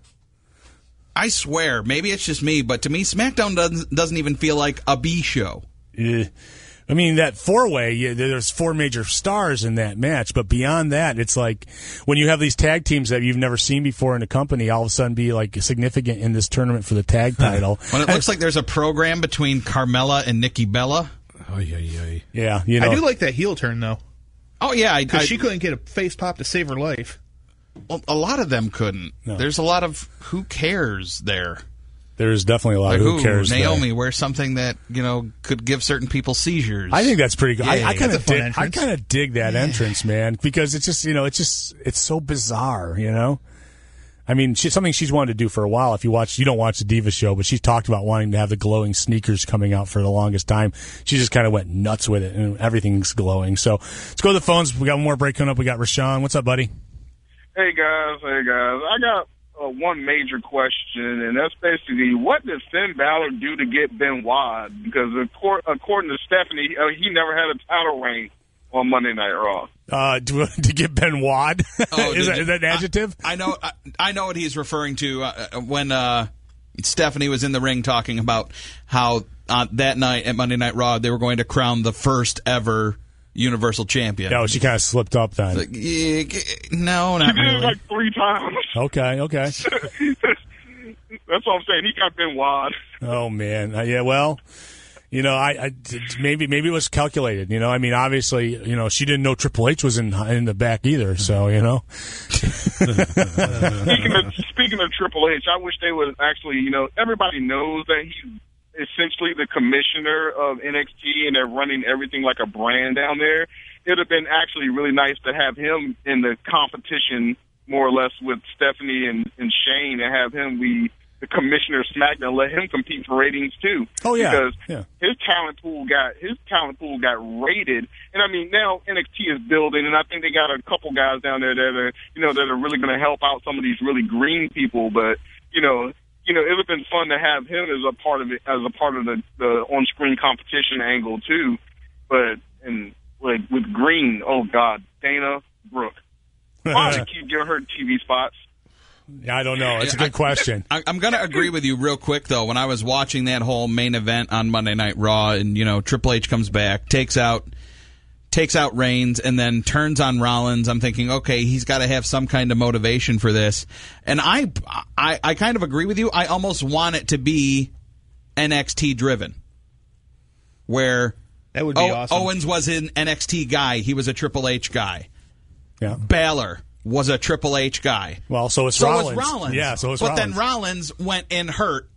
I swear, maybe it's just me, but to me, SmackDown doesn't doesn't even feel like a B show. Yeah. I mean, that four-way, yeah, there's four major stars in that match, but beyond that, it's like when you have these tag teams that you've never seen before in a company, all of a sudden be like significant in this tournament for the tag title. When it looks like there's a program between Carmella and Nikki Bella. Oh, yeah, yeah. Yeah, you know. I do like that heel turn though. Oh yeah, because I- she couldn't get a face pop to save her life. Well, a lot of them couldn't. No. There's a lot of who cares there. There's definitely a lot Like of who ooh, cares. Naomi there. wears something that, you know, could give certain people seizures. I think that's pretty good. Yeah, I, I kind that's of a fun dig. I entrance. kind of dig that entrance, man, because it's just, you know, it's just it's so bizarre, you know. I mean, she, something she's wanted to do for a while. If you watch, you don't watch the Diva show, but she's talked about wanting to have the glowing sneakers coming out for the longest time. She just kind of went nuts with it, and everything's glowing. So let's go to the phones. We got one more break coming up. We got Rashawn. What's up, buddy? Hey guys, hey guys. I got uh, one major question, and that's basically, what did Finn Balor do to get Benoit? Because according to Stephanie, uh, he never had a title reign on Monday Night Raw. Uh, to, to get Benoit? Oh, is, that, you, is that an adjective? I, I know. I, I know what he's referring to uh, when uh, Stephanie was in the ring talking about how uh, that night at Monday Night Raw they were going to crown the first ever Universal Champion. No, she kind of slipped up then. Like, yeah, no, not She did really. it like three times. Okay, okay. That's what I'm saying. He got Benoit. Oh man, uh, yeah. Well, you know, I, I maybe maybe it was calculated. You know, I mean, obviously, you know, she didn't know Triple H was in in the back either. So you know. speaking of speaking of Triple H, I wish they would actually. You know, everybody knows that he's essentially the commissioner of N X T, and they're running everything like a brand down there. It would have been actually really nice to have him in the competition, more or less, with Stephanie and, and Shane, and have him be the commissioner of SmackDown, let him compete for ratings too. Oh yeah, because yeah. his talent pool got his talent pool got rated, and I mean now N X T is building, and I think they got a couple guys down there that are you know that are really going to help out some of these really green people. But you know, you know, it would have been fun to have him as a part of it, as a part of the, the on-screen competition angle too. But and like with Green, oh God, Dana Brooke, why do they keep giving her T V spots? Yeah, I don't know. It's a good question. I, I'm going to agree with you real quick, though. When I was watching that whole main event on Monday Night Raw, and you know Triple H comes back, takes out, takes out Reigns, and then turns on Rollins, I'm thinking, okay, he's got to have some kind of motivation for this. And I, I, I kind of agree with you. I almost want it to be N X T driven, where that would be o- awesome. Owens was an N X T guy. He was a Triple H guy. Yeah. Balor was a Triple H guy. Well, so it's so Rollins. was Rollins. Yeah, so it's but Rollins. then Rollins went and hurt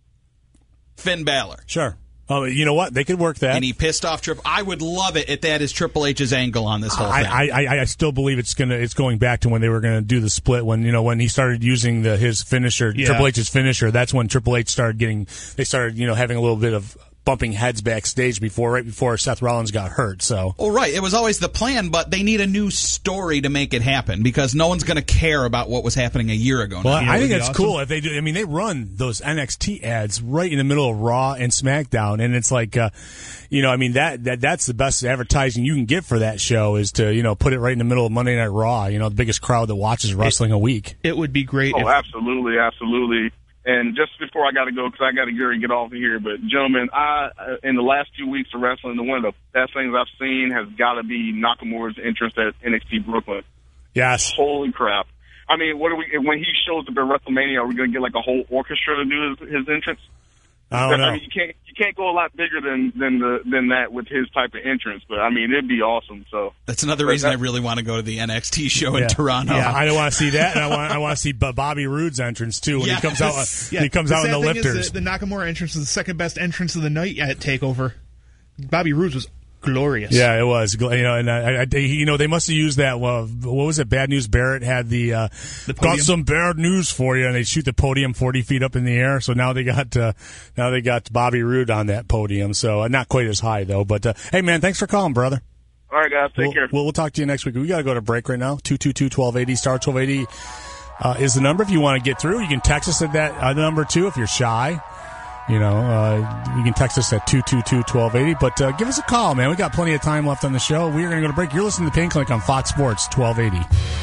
Finn Balor. Sure. Oh, you know what? They could work that. And he pissed off Triple. I would love it if that is Triple H's angle on this whole I, thing. I, I, I still believe it's gonna it's going back to when they were gonna do the split, when you know when he started using the his finisher, Yeah. Triple H's finisher. That's when Triple H started getting they started you know having a little bit of bumping heads backstage before right before Seth Rollins got hurt. So, well, right, it was always the plan, but they need a new story to make it happen because no one's going to care about what was happening a year ago. well, now. I think that's cool if they do. I mean, they run those N X T ads right in the middle of Raw and SmackDown, and it's like, uh, you know, I mean that that that's the best advertising you can get for that show is to you know put it right in the middle of Monday Night Raw. You know, the biggest crowd that watches wrestling a week. It would be great. Oh, if, absolutely, absolutely. And just before I got to go, because I got to get ready to get off of here, but gentlemen, I uh, in the last few weeks of wrestling, one of the best things I've seen has got to be Nakamura's entrance at N X T Brooklyn. Yes. Holy crap! I mean, what are we? When he shows up at WrestleMania, are we going to get like a whole orchestra to do his, his entrance? I don't know. I mean, you can't you can't go a lot bigger than than the than that with his type of entrance. But I mean, it'd be awesome. So That's another but reason that, I really want to go to the N X T show Yeah. in Toronto. Yeah, I don't want to see that, and I want I want to see B- Bobby Roode's entrance too when Yes. he comes out. Yeah, he comes the out in sad the thing is lifters. that the Nakamura entrance is the second best entrance of the night at TakeOver. Bobby Roode was glorious. Yeah, it was. You know, and I, I, you know, they must have used that. Uh, what was it? Bad News Barrett had the, uh, The got podium. some bad news for you, and they shoot the podium forty feet up in the air. So now they got, uh, now they got Bobby Roode on that podium. So uh, not quite as high though. But uh, hey, man, thanks for calling, brother. all right, guys, take we'll, care. We'll, we'll talk to you next week. We got to go to break right now. Two two two twelve eighty star twelve eighty uh, is the number if you want to get through. You can text us at that uh, number too if you're shy. You know, uh, you can text us at two two two twelve eighty, but uh, give us a call, man. We got plenty of time left on the show. We're going to go to break. You're listening to Pain Clinic on Fox Sports twelve eighty.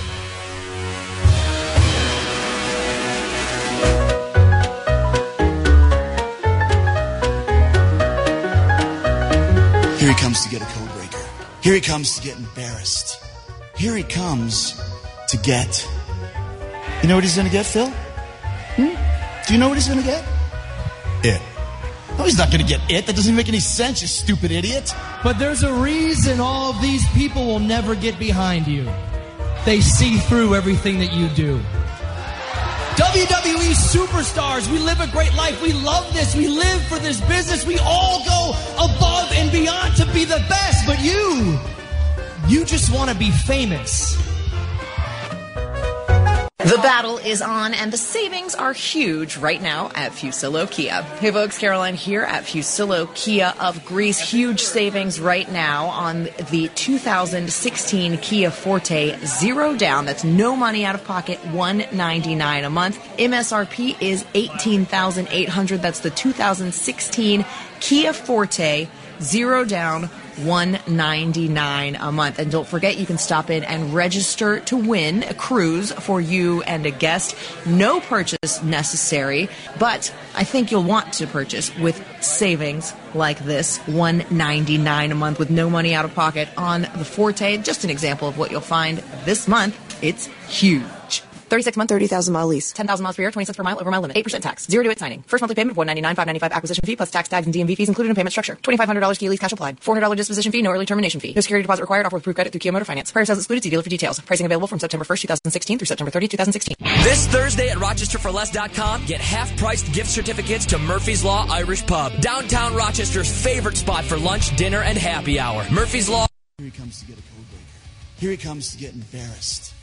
Here he comes to get a code breaker. Here he comes to get embarrassed. Here he comes to get... You know what he's going to get, Phil? Hmm? Do you know what he's going to get? It. No, he's not going to get it. That doesn't make any sense, you stupid idiot. But there's a reason all of these people will never get behind you. They see through everything that you do. W W E superstars, we live a great life. We love this. We live for this business. We all go above and beyond to be the best. But you, you just want to be famous. The battle is on, and the savings are huge right now at Fusillo Kia. Hey folks, Caroline here at Fusillo Kia of Greece. Huge savings right now on the two thousand sixteen Kia Forte, zero down. That's no money out of pocket, one hundred ninety-nine dollars a month. M S R P is eighteen thousand eight hundred dollars. That's the two thousand sixteen Kia Forte, zero down, one hundred ninety-nine dollars a month. And don't forget, you can stop in and register to win a cruise for you and a guest. No purchase necessary, but I think you'll want to purchase with savings like this, one hundred ninety-nine dollars a month with no money out of pocket on the Forte. Just an example of what you'll find this month. It's huge. thirty-six month, thirty thousand mile lease. ten thousand miles per year, twenty cents per mile over mile limit. eight percent tax. Zero to it signing. First monthly payment of one hundred ninety-nine dollars, five hundred ninety-five dollars acquisition fee plus tax, tags, and D M V fees included in payment structure. twenty-five hundred dollars Kia lease cash applied. four hundred dollars disposition fee, no early termination fee. No security deposit required. Offer with approved credit through Kia Motor Finance. Prior sales excluded. See dealer for details. Pricing available from September first, twenty sixteen through September thirtieth, twenty sixteen. This Thursday at Rochester For Less dot com, get half-priced gift certificates to Murphy's Law Irish Pub. Downtown Rochester's favorite spot for lunch, dinner, and happy hour. Murphy's Law. Here he comes to get a code breaker. Here he comes to get embarrassed.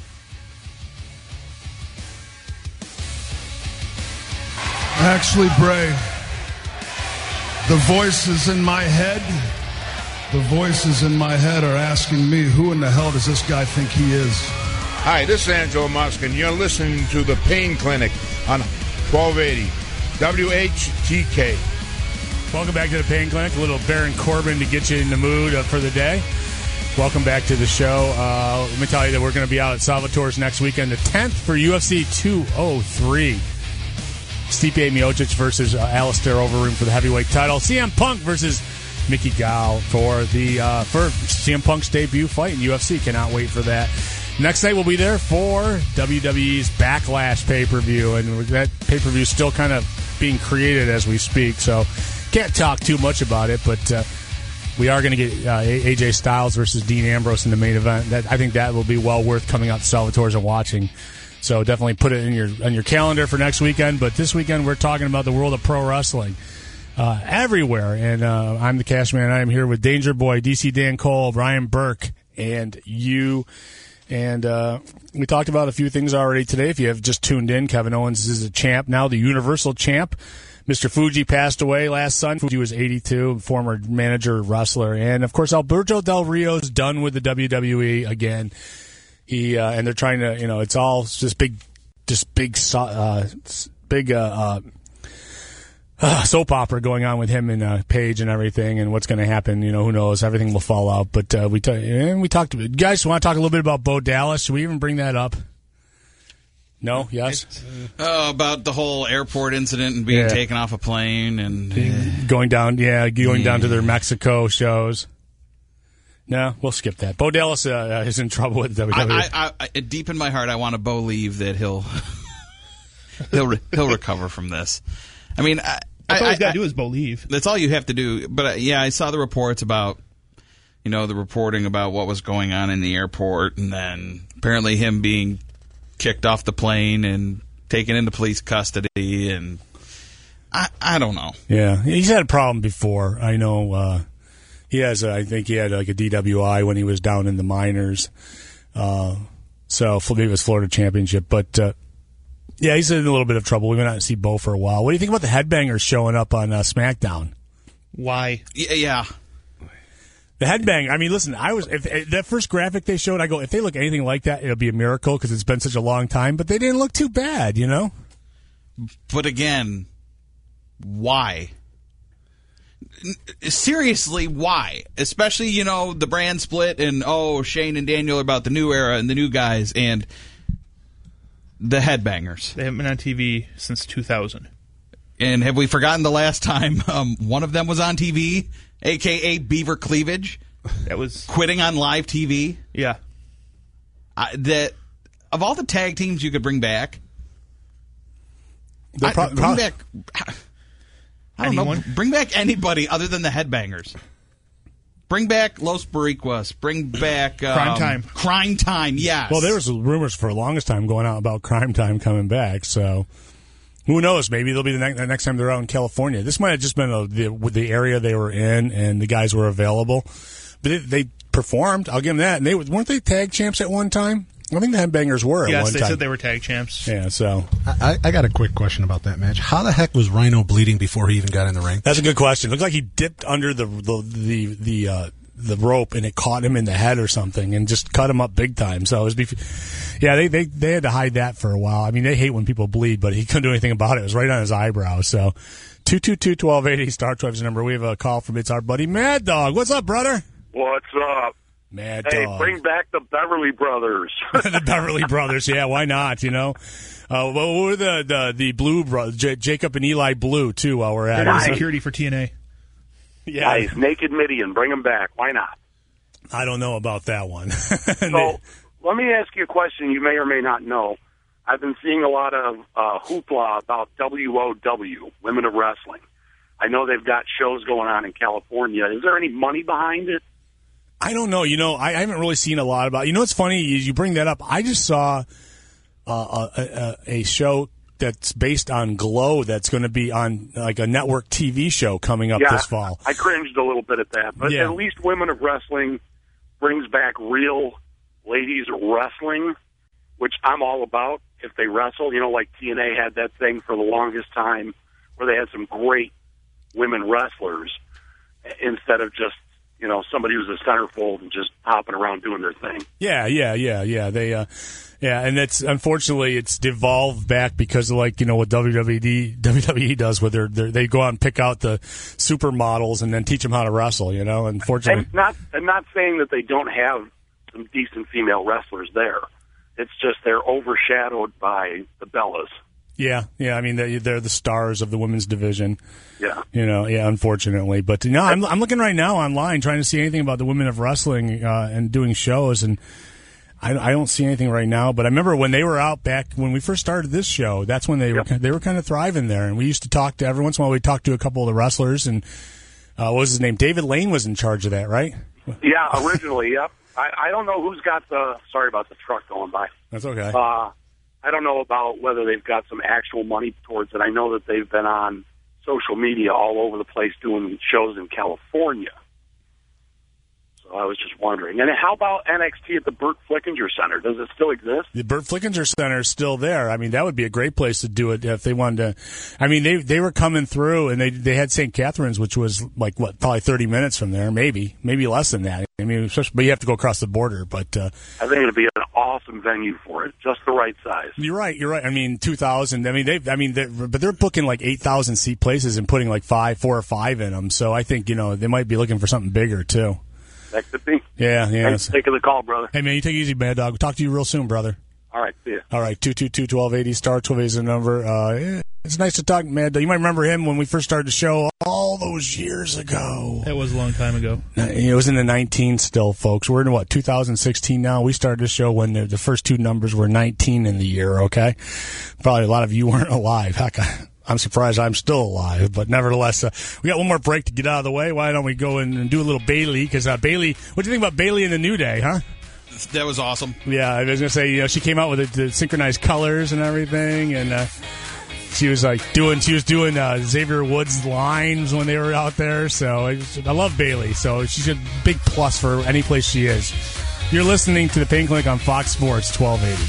Actually, Bray, the voices in my head, the voices in my head are asking me, who in the hell does this guy think he is? Hi, this is Angelo Muskin. You're listening to The Pain Clinic on twelve eighty W H T K. Welcome back to The Pain Clinic. A little Baron Corbin to get you in the mood uh, for the day. Welcome back to the show. Uh, let me tell you that we're going to be out at Salvatore's next weekend, the tenth for U F C two oh three. Stipe Miocic versus uh, Alistair Overeem for the heavyweight title. C M Punk versus Mickey Gall for the uh, for C M Punk's debut fight in U F C. Cannot wait for that. Next night we'll be there for W W E's Backlash pay-per-view, and that pay-per-view is still kind of being created as we speak, so can't talk too much about it, but uh, we are going to get uh, A J Styles versus Dean Ambrose in the main event. That, I think that will be well worth coming out to Salvatore's and watching. So definitely put it in your on your calendar for next weekend. But this weekend we're talking about the world of pro wrestling uh, everywhere. And uh, I'm the Cash Man. I am here with Danger Boy, D C Dan Cole, Brian Burke, and you. And uh, we talked about a few things already today. If you have just tuned in, Kevin Owens is a champ now, the Universal Champ. Mister Fuji passed away last Sunday. Fuji was eighty-two, former manager, wrestler. And, of course, Alberto Del Rio's done with the W W E again. He uh, and they're trying to, you know, it's all just big, just big, uh, big uh, uh, uh, soap opera going on with him and uh, Paige and everything, and what's going to happen. You know, who knows? Everything will fall out. But uh, we t- and we talked. You guys want to talk a little bit about Bo Dallas? Should we even bring that up? No. Yes. Uh, about the whole airport incident and being Yeah. taken off a plane and uh, going down. Yeah, going down to their Mexico shows. No, we'll skip that. Bo Dallas uh, is in trouble with W W E. I, I, I, deep in my heart, I want to believe that he'll he'll re- he'll recover from this. I mean, I, That's all I, he's got I, to do is believe. That's all you have to do. But uh, yeah, I saw the reports about, you know, the reporting about what was going on in the airport, and then apparently him being kicked off the plane and taken into police custody, and I I don't know. Yeah, he's had a problem before. I know. Uh, He has, a, I think he had like a D W I when he was down in the minors. Uh, so maybe it was Florida Championship. But, uh, yeah, he's in a little bit of trouble. We went out to see Bo for a while. What do you think about the Headbangers showing up on uh, SmackDown? Why? Yeah, yeah. The Headbang, I mean, listen, I was if, if that first graphic they showed, I go, if they look anything like that, it'll be a miracle because it's been such a long time. But they didn't look too bad, you know? But again, why? Seriously, why? Especially, you know, the brand split and, oh, Shane and Daniel are about the new era and the new guys and the Headbangers. They haven't been on T V since two thousand. And have we forgotten the last time um, one of them was on T V, a k a. Beaver Cleavage? That was quitting on live T V? Yeah. I, that of all the tag teams you could bring back, I, pro- bring pro- back... I don't Anyone? know. Bring back anybody other than the Headbangers. Bring back Los Boricuas. Bring back um, Crime Time. Crime Time. Yes. Well, there was rumors for the longest time going out about Crime Time coming back. So who knows? Maybe they'll be the next, the next time they're out in California. This might have just been a, the with the area they were in and the guys were available. But they, they performed. I'll give them that. And they weren't they tag champs at one time. I think the Headbangers were at yes, one they time. said they were tag champs. Yeah, so I, I got a quick question about that match. How the heck was Rhino bleeding before he even got in the ring? That's a good question. It looked like he dipped under the the the the, uh, the rope and it caught him in the head or something and just cut him up big time. So it was, bef- yeah, they, they they had to hide that for a while. I mean, they hate when people bleed, but he couldn't do anything about it. It was right on his eyebrow. So two two two, twelve eighty, Star Tribes number. We have a call from it's our buddy Mad Dog. What's up, brother? What's up? Mad hey, Dog. bring back the Beverly Brothers. The Beverly Brothers, yeah, why not, you know? Uh, well, we're the, the, the Blue Brothers, J- Jacob and Eli Blue, too, while we're at Nice. it. Security for T N A. Yeah. Nice. Naked Midian, bring them back. Why not? I don't know about that one. So, let me ask you a question you may or may not know. I've been seeing a lot of uh, hoopla about W O W, Women of Wrestling. I know they've got shows going on in California. Is there any money behind it? I don't know. You know, I, I haven't really seen a lot about. You know, what's funny? You, you bring that up. I just saw uh, a, a, a show that's based on Glow. That's going to be on like a network T V show coming up yeah, this fall. I cringed a little bit at that, but Yeah. at least Women of Wrestling brings back real ladies wrestling, which I'm all about. If they wrestle, you know, like T N A had that thing for the longest time, where they had some great women wrestlers instead of just, you know, somebody who's a centerfold and just hopping around doing their thing. Yeah, yeah, yeah, yeah. They, uh, yeah, and that's unfortunately it's devolved back because of like you know what W W E W W E does, where they're, they're, they go out and pick out the supermodels and then teach them how to wrestle. You know, unfortunately, And not, I'm not saying that they don't have some decent female wrestlers there. It's just they're overshadowed by the Bellas. yeah, yeah. I mean, they're, they're the stars of the women's division. Yeah. You know, yeah, unfortunately. But no, I'm I'm looking right now online trying to see anything about the women of wrestling uh, and doing shows, and I, I don't see anything right now. But I remember when they were out back when we first started this show. That's when they were they were kind of thriving there, and we used to talk to every once in a while. We talked to a couple of the wrestlers, and uh, what was his name? David Lane was in charge of that, right? Yeah, originally, yep. I, I don't know who's got the, sorry about the truck going by. That's okay. Uh, I don't know about whether they've got some actual money towards it. I know that they've been on social media all over the place doing shows in California. So I was just wondering. And how about N X T at the Burt Flickinger Center? Does it still exist? The Burt Flickinger Center is still there. I mean, that would be a great place to do it if they wanted to. I mean, they they were coming through, and they they had Saint Catharines, which was like what, probably thirty minutes from there, maybe maybe less than that. I mean, especially, but you have to go across the border. But uh, I think it'd be an awesome venue for it, just the right size. You're right. You're right. I mean, two thousand. I mean, they. I mean, they're, but they're booking like eight thousand seat places and putting like five, four or five in them. So I think you know they might be looking for something bigger too. That could be. Yeah, yeah. Thanks for taking the call, brother. Hey man, you take it easy, Mad Dog. We'll talk to you real soon, brother. All right, see ya. All right, two two two twelve eighty star twelve is the number. Uh, yeah, it's nice to talk, Mad Dog. You might remember him when we first started the show all those years ago. That was a long time ago. It was in the nineteen still, folks. We're in what two thousand sixteen now. We started the show when the, the first two numbers were nineteen in the year. Okay, probably a lot of you weren't alive. Heck, I, I'm surprised I'm still alive, but nevertheless, uh, we got one more break to get out of the way. Why don't we go in and do a little Bailey? Because uh, Bailey, what do you think about Bailey in the New Day, huh? That was awesome. Yeah, I was gonna say, you know, she came out with the, the synchronized colors and everything, and uh, she was like doing, she was doing uh, Xavier Woods lines when they were out there. So I, just, I love Bailey. So she's a big plus for any place she is. You're listening to the Pain Clinic on Fox Sports twelve eighty.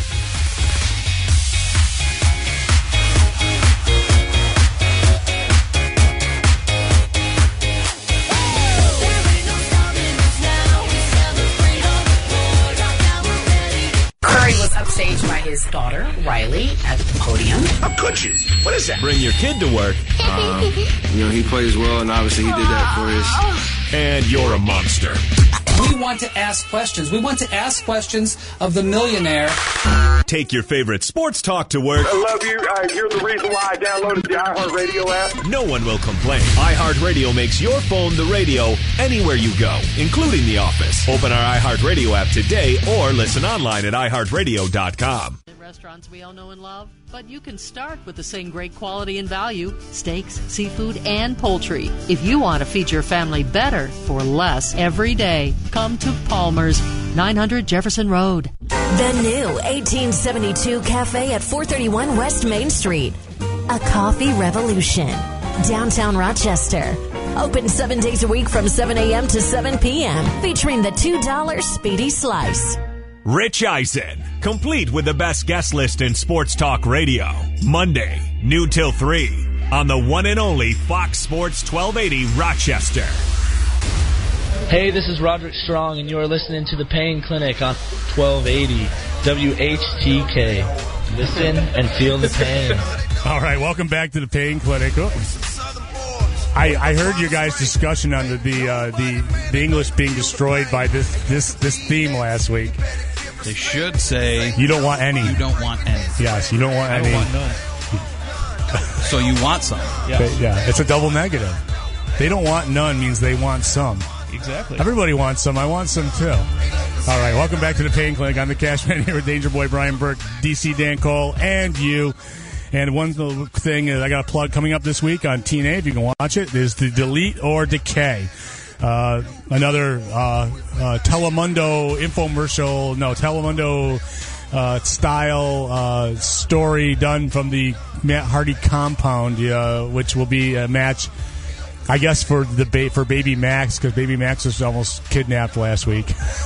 Curry was upstaged by his daughter, Riley, at the podium. How could you? What is that? Bring your kid to work. Um, you know, he plays well, and obviously he did that for us. And you're a monster. We want to ask questions. We want to ask questions of the millionaire. Take your favorite sports talk to work. I love you. Uh, you're the reason why I downloaded the iHeartRadio app. No one will complain. iHeartRadio makes your phone the radio anywhere you go, including the office. Open our iHeartRadio app today or listen online at i heart radio dot com. Restaurants we all know and love, but you can start with the same great quality and value: steaks, seafood, and poultry. If you want to feed your family better for less every day, come to Palmer's, nine hundred Jefferson Road. The new eighteen seventy-two Cafe at four thirty-one West Main Street. A coffee revolution. Downtown Rochester. Open seven days a week from seven a.m. to seven p.m. Featuring the two dollar Speedy Slice. Rich Eisen, complete with the best guest list in sports talk radio. Monday, noon till three, on the one and only Fox Sports twelve eighty Rochester. Hey, this is Roderick Strong, and you are listening to The Pain Clinic on twelve eighty W H T K. Listen and feel the pain. All right, welcome back to The Pain Clinic. Oh. I, I heard your guys' discussion on the the, uh, the the English being destroyed by this this this theme last week. They should say you don't want any. You don't want any. Yes, you don't want I any. don't want none. So you want some? Yeah. They, yeah, it's a double negative. They don't want none means they want some. Exactly. Everybody wants some. I want some too. All right, welcome back to the Pain Clinic. I'm the Cashman here with Danger Boy Brian Burke, D C Dan Cole, and you. And one thing is I got a plug coming up this week on T N A, if you can watch it, is the Delete or Decay. Uh, another uh, uh, Telemundo infomercial, no, Telemundo uh, style uh, story done from the Matt Hardy compound, uh, which will be a match, I guess, for the ba- for Baby Max, because Baby Max was almost kidnapped last week.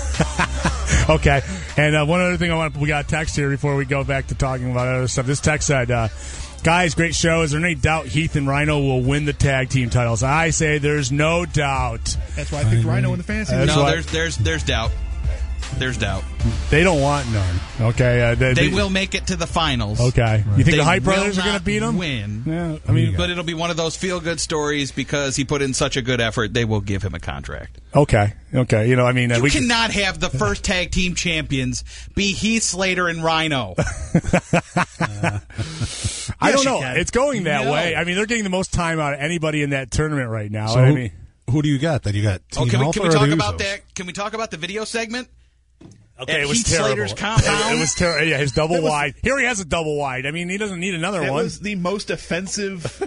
Okay, and uh, one other thing I want, we got a text here before we go back to talking about other stuff. This text said, uh, guys, great show. Is there any doubt Heath and Rhino will win the tag team titles? I say there's no doubt. That's why I picked Rhino in the fantasy. That's no, why- there's there's there's doubt. There's doubt. They don't want none. Okay, uh, They, they will make it to the finals. Okay, you think They the Hype will Brothers are going to not beat them? Win. Yeah, I mean, but it'll be one of those feel-good stories because he put in such a good effort. They will give him a contract. okay, okay. You know, I mean, uh, You we cannot have the first tag team champions be Heath Slater and Rhino. I don't Yes, you know. can. It's going that No. way. I mean, they're getting the most time out of anybody in that tournament right now. So I who, mean, who do you got? Then you got Oh, Team can we, Alpha can we or talk the about Usos? that? Can we talk about the video segment? okay, At it was Heath terrible. Slater's compound? It, it was terrible. Yeah, his double That was- wide. Here he has a double wide. I mean, he doesn't need another That one. was the most offensive.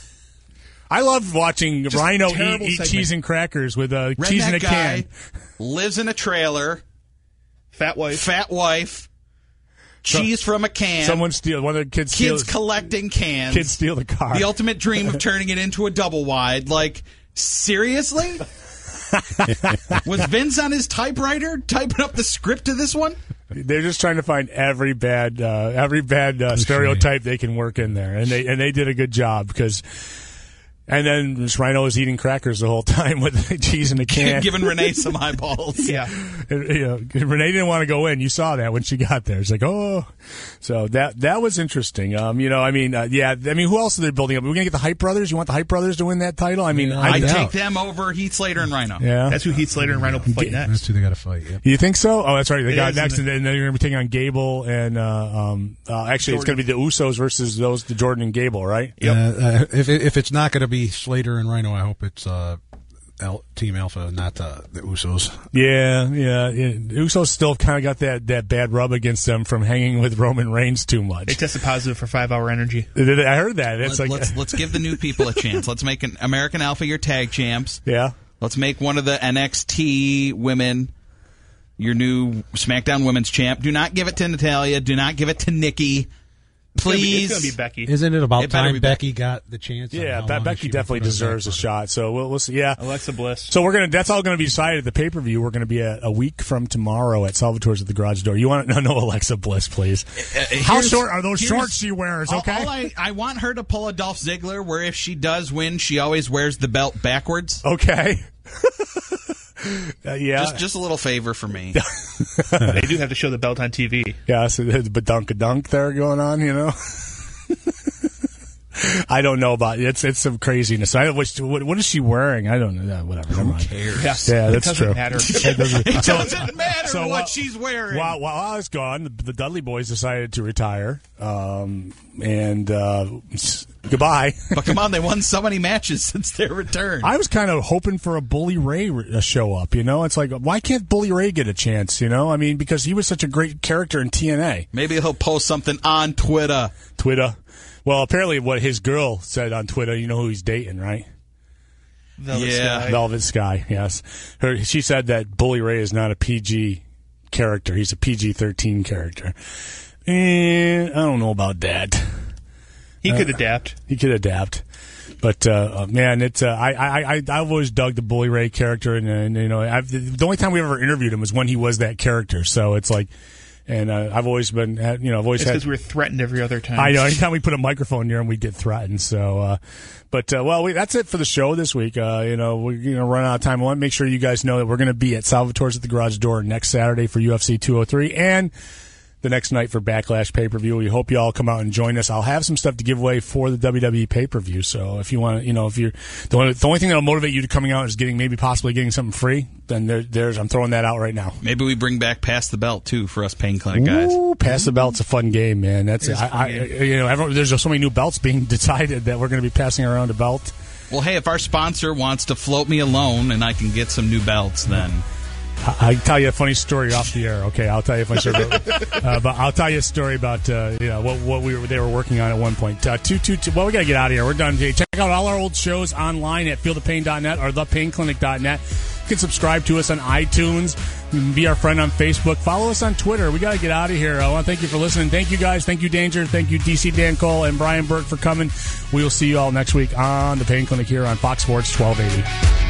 I love watching Just Rhino eat, terrible eat segment. cheese and crackers with uh, cheese in Redneck a can. guy lives in a trailer. Fat wife. Fat wife. Cheese from a can. Someone steal one of the kids. Kids steals, collecting cans. kids steal the car. The ultimate dream of turning it into a double wide. Like, seriously? Was Vince on his typewriter typing up the script to this one? They're just trying to find every bad, uh, every bad uh, stereotype they can work in there, and they and they did a good job because. And then this Rhino was eating crackers the whole time with cheese in a can, Giving Renee some eyeballs. Yeah. And, you know, Renee didn't want to go in. You saw that when she got there. It's like, oh, so that that was interesting. Um, you know, I mean, uh, yeah, I mean, who else are they building up? We're gonna get the Hype Brothers. You want the Hype Brothers to win that title? I mean, I I take them over Heath Slater and Rhino. Yeah, That's who Heath Slater and Rhino can fight next. That's who they got to fight. Yep. You think so? Oh, that's right. They It got is, next, isn't and then they're going to be taking on Gable and uh, um, uh, actually, it's going to be the Usos versus those, the Jordan and Gable, right? Uh, uh, if if it's not going to be Slater and Rhino, I hope it's uh, Al- Team Alpha, not uh, the Usos. Yeah, yeah, yeah. Usos still kind of got that, that bad rub against them from hanging with Roman Reigns too much. They tested positive for five hour energy. I heard that. It's Let, like let's let's give the new people a chance. Let's make an American Alpha your tag champs. Yeah. Let's make one of the N X T women your new SmackDown Women's champ. Do not give it to Natalya. Do not give it to Nikki. Please. It's going to be Becky. Isn't it about It better time be Becky got the chance? on Yeah, how Be- long Becky she would definitely put on deserves a back shot. So we'll, we'll see. Yeah. Alexa Bliss. So we're gonna. That's all going to be decided at the pay per view. We're going to be a, a week from tomorrow at Salvatore's at the Garage Door. You want to know Alexa Bliss, please? How Here's- short are those here's- shorts she wears? all- Okay. All I, I want her to pull a Dolph Ziggler where if she does win, she always wears the belt backwards. Okay. uh, yeah. Just, just a little favor for me. They do have to show the belt on T V. Yeah, so there's a badunk-a-dunk there going on, you know? I don't know about it. It's it's some craziness. I what, what, what is she wearing? I don't know. Whatever. Who cares? Yeah, It that's doesn't true. matter. It doesn't, It so- doesn't matter so what while- she's wearing. While, while I was gone, the, the Dudley Boys decided to retire. Um, and uh, s- goodbye. But come on, they won so many matches since their return. I was kind of hoping for a Bully Ray re- uh, show up, you know? It's like, why can't Bully Ray get a chance, you know? I mean, because he was such a great character in T N A. Maybe he'll post something on Twitter. Twitter. Well, apparently what his girl said on Twitter, you know who he's dating, right? Velvet Yeah. Sky. Velvet Sky, yes. Her, she said that Bully Ray is not a P G character. He's a P G thirteen character. And I don't know about that. He could Uh, adapt. He could adapt. But uh, man, it's uh, I, I I I've always dug the Bully Ray character, and, and you know, I've, the only time we ever interviewed him was when he was that character. So it's like, and uh, I've always been, you know, I've always it's had because we were threatened every other time. I know. Anytime we put a microphone near him, we get threatened. So, uh, but uh, well, we, that's it for the show this week. Uh, you know, we're you know run out of time. I want to make sure you guys know that we're going to be at Salvatore's at the Garage Door next Saturday for U F C two oh three and the next night for Backlash pay-per-view. We hope you all come out and join us. I'll have some stuff to give away for the W W E pay-per-view. So if you want to, you know, if you're the only, the only thing that'll motivate you to coming out is getting maybe possibly getting something free, then there, there's I'm throwing that out right now. Maybe we bring back Pass the Belt too for us Pain Clinic guys. Ooh, Pass the Belt's a fun game, man. That's It is a I, fun I, game. you know, everyone, there's just so many new belts being decided that we're going to be passing around a belt. Well, hey, if our sponsor wants to float me a loan and I can get some new belts, then. I can tell you a funny story off the air. Okay, I'll tell you a funny story. About, uh, but I'll tell you a story about uh, you know what what we were they were working on at one point. Uh, two two two. Well, we gotta get out of here. We're done. Check out all our old shows online at feel the pain dot net or the pain clinic dot net. You can subscribe to us on iTunes. You can be our friend on Facebook. Follow us on Twitter. We gotta get out of here. I want to thank you for listening. Thank you guys. Thank you Danger. Thank you D C Dan Cole and Brian Burke for coming. We will see you all next week on the Pain Clinic here on Fox Sports twelve eighty.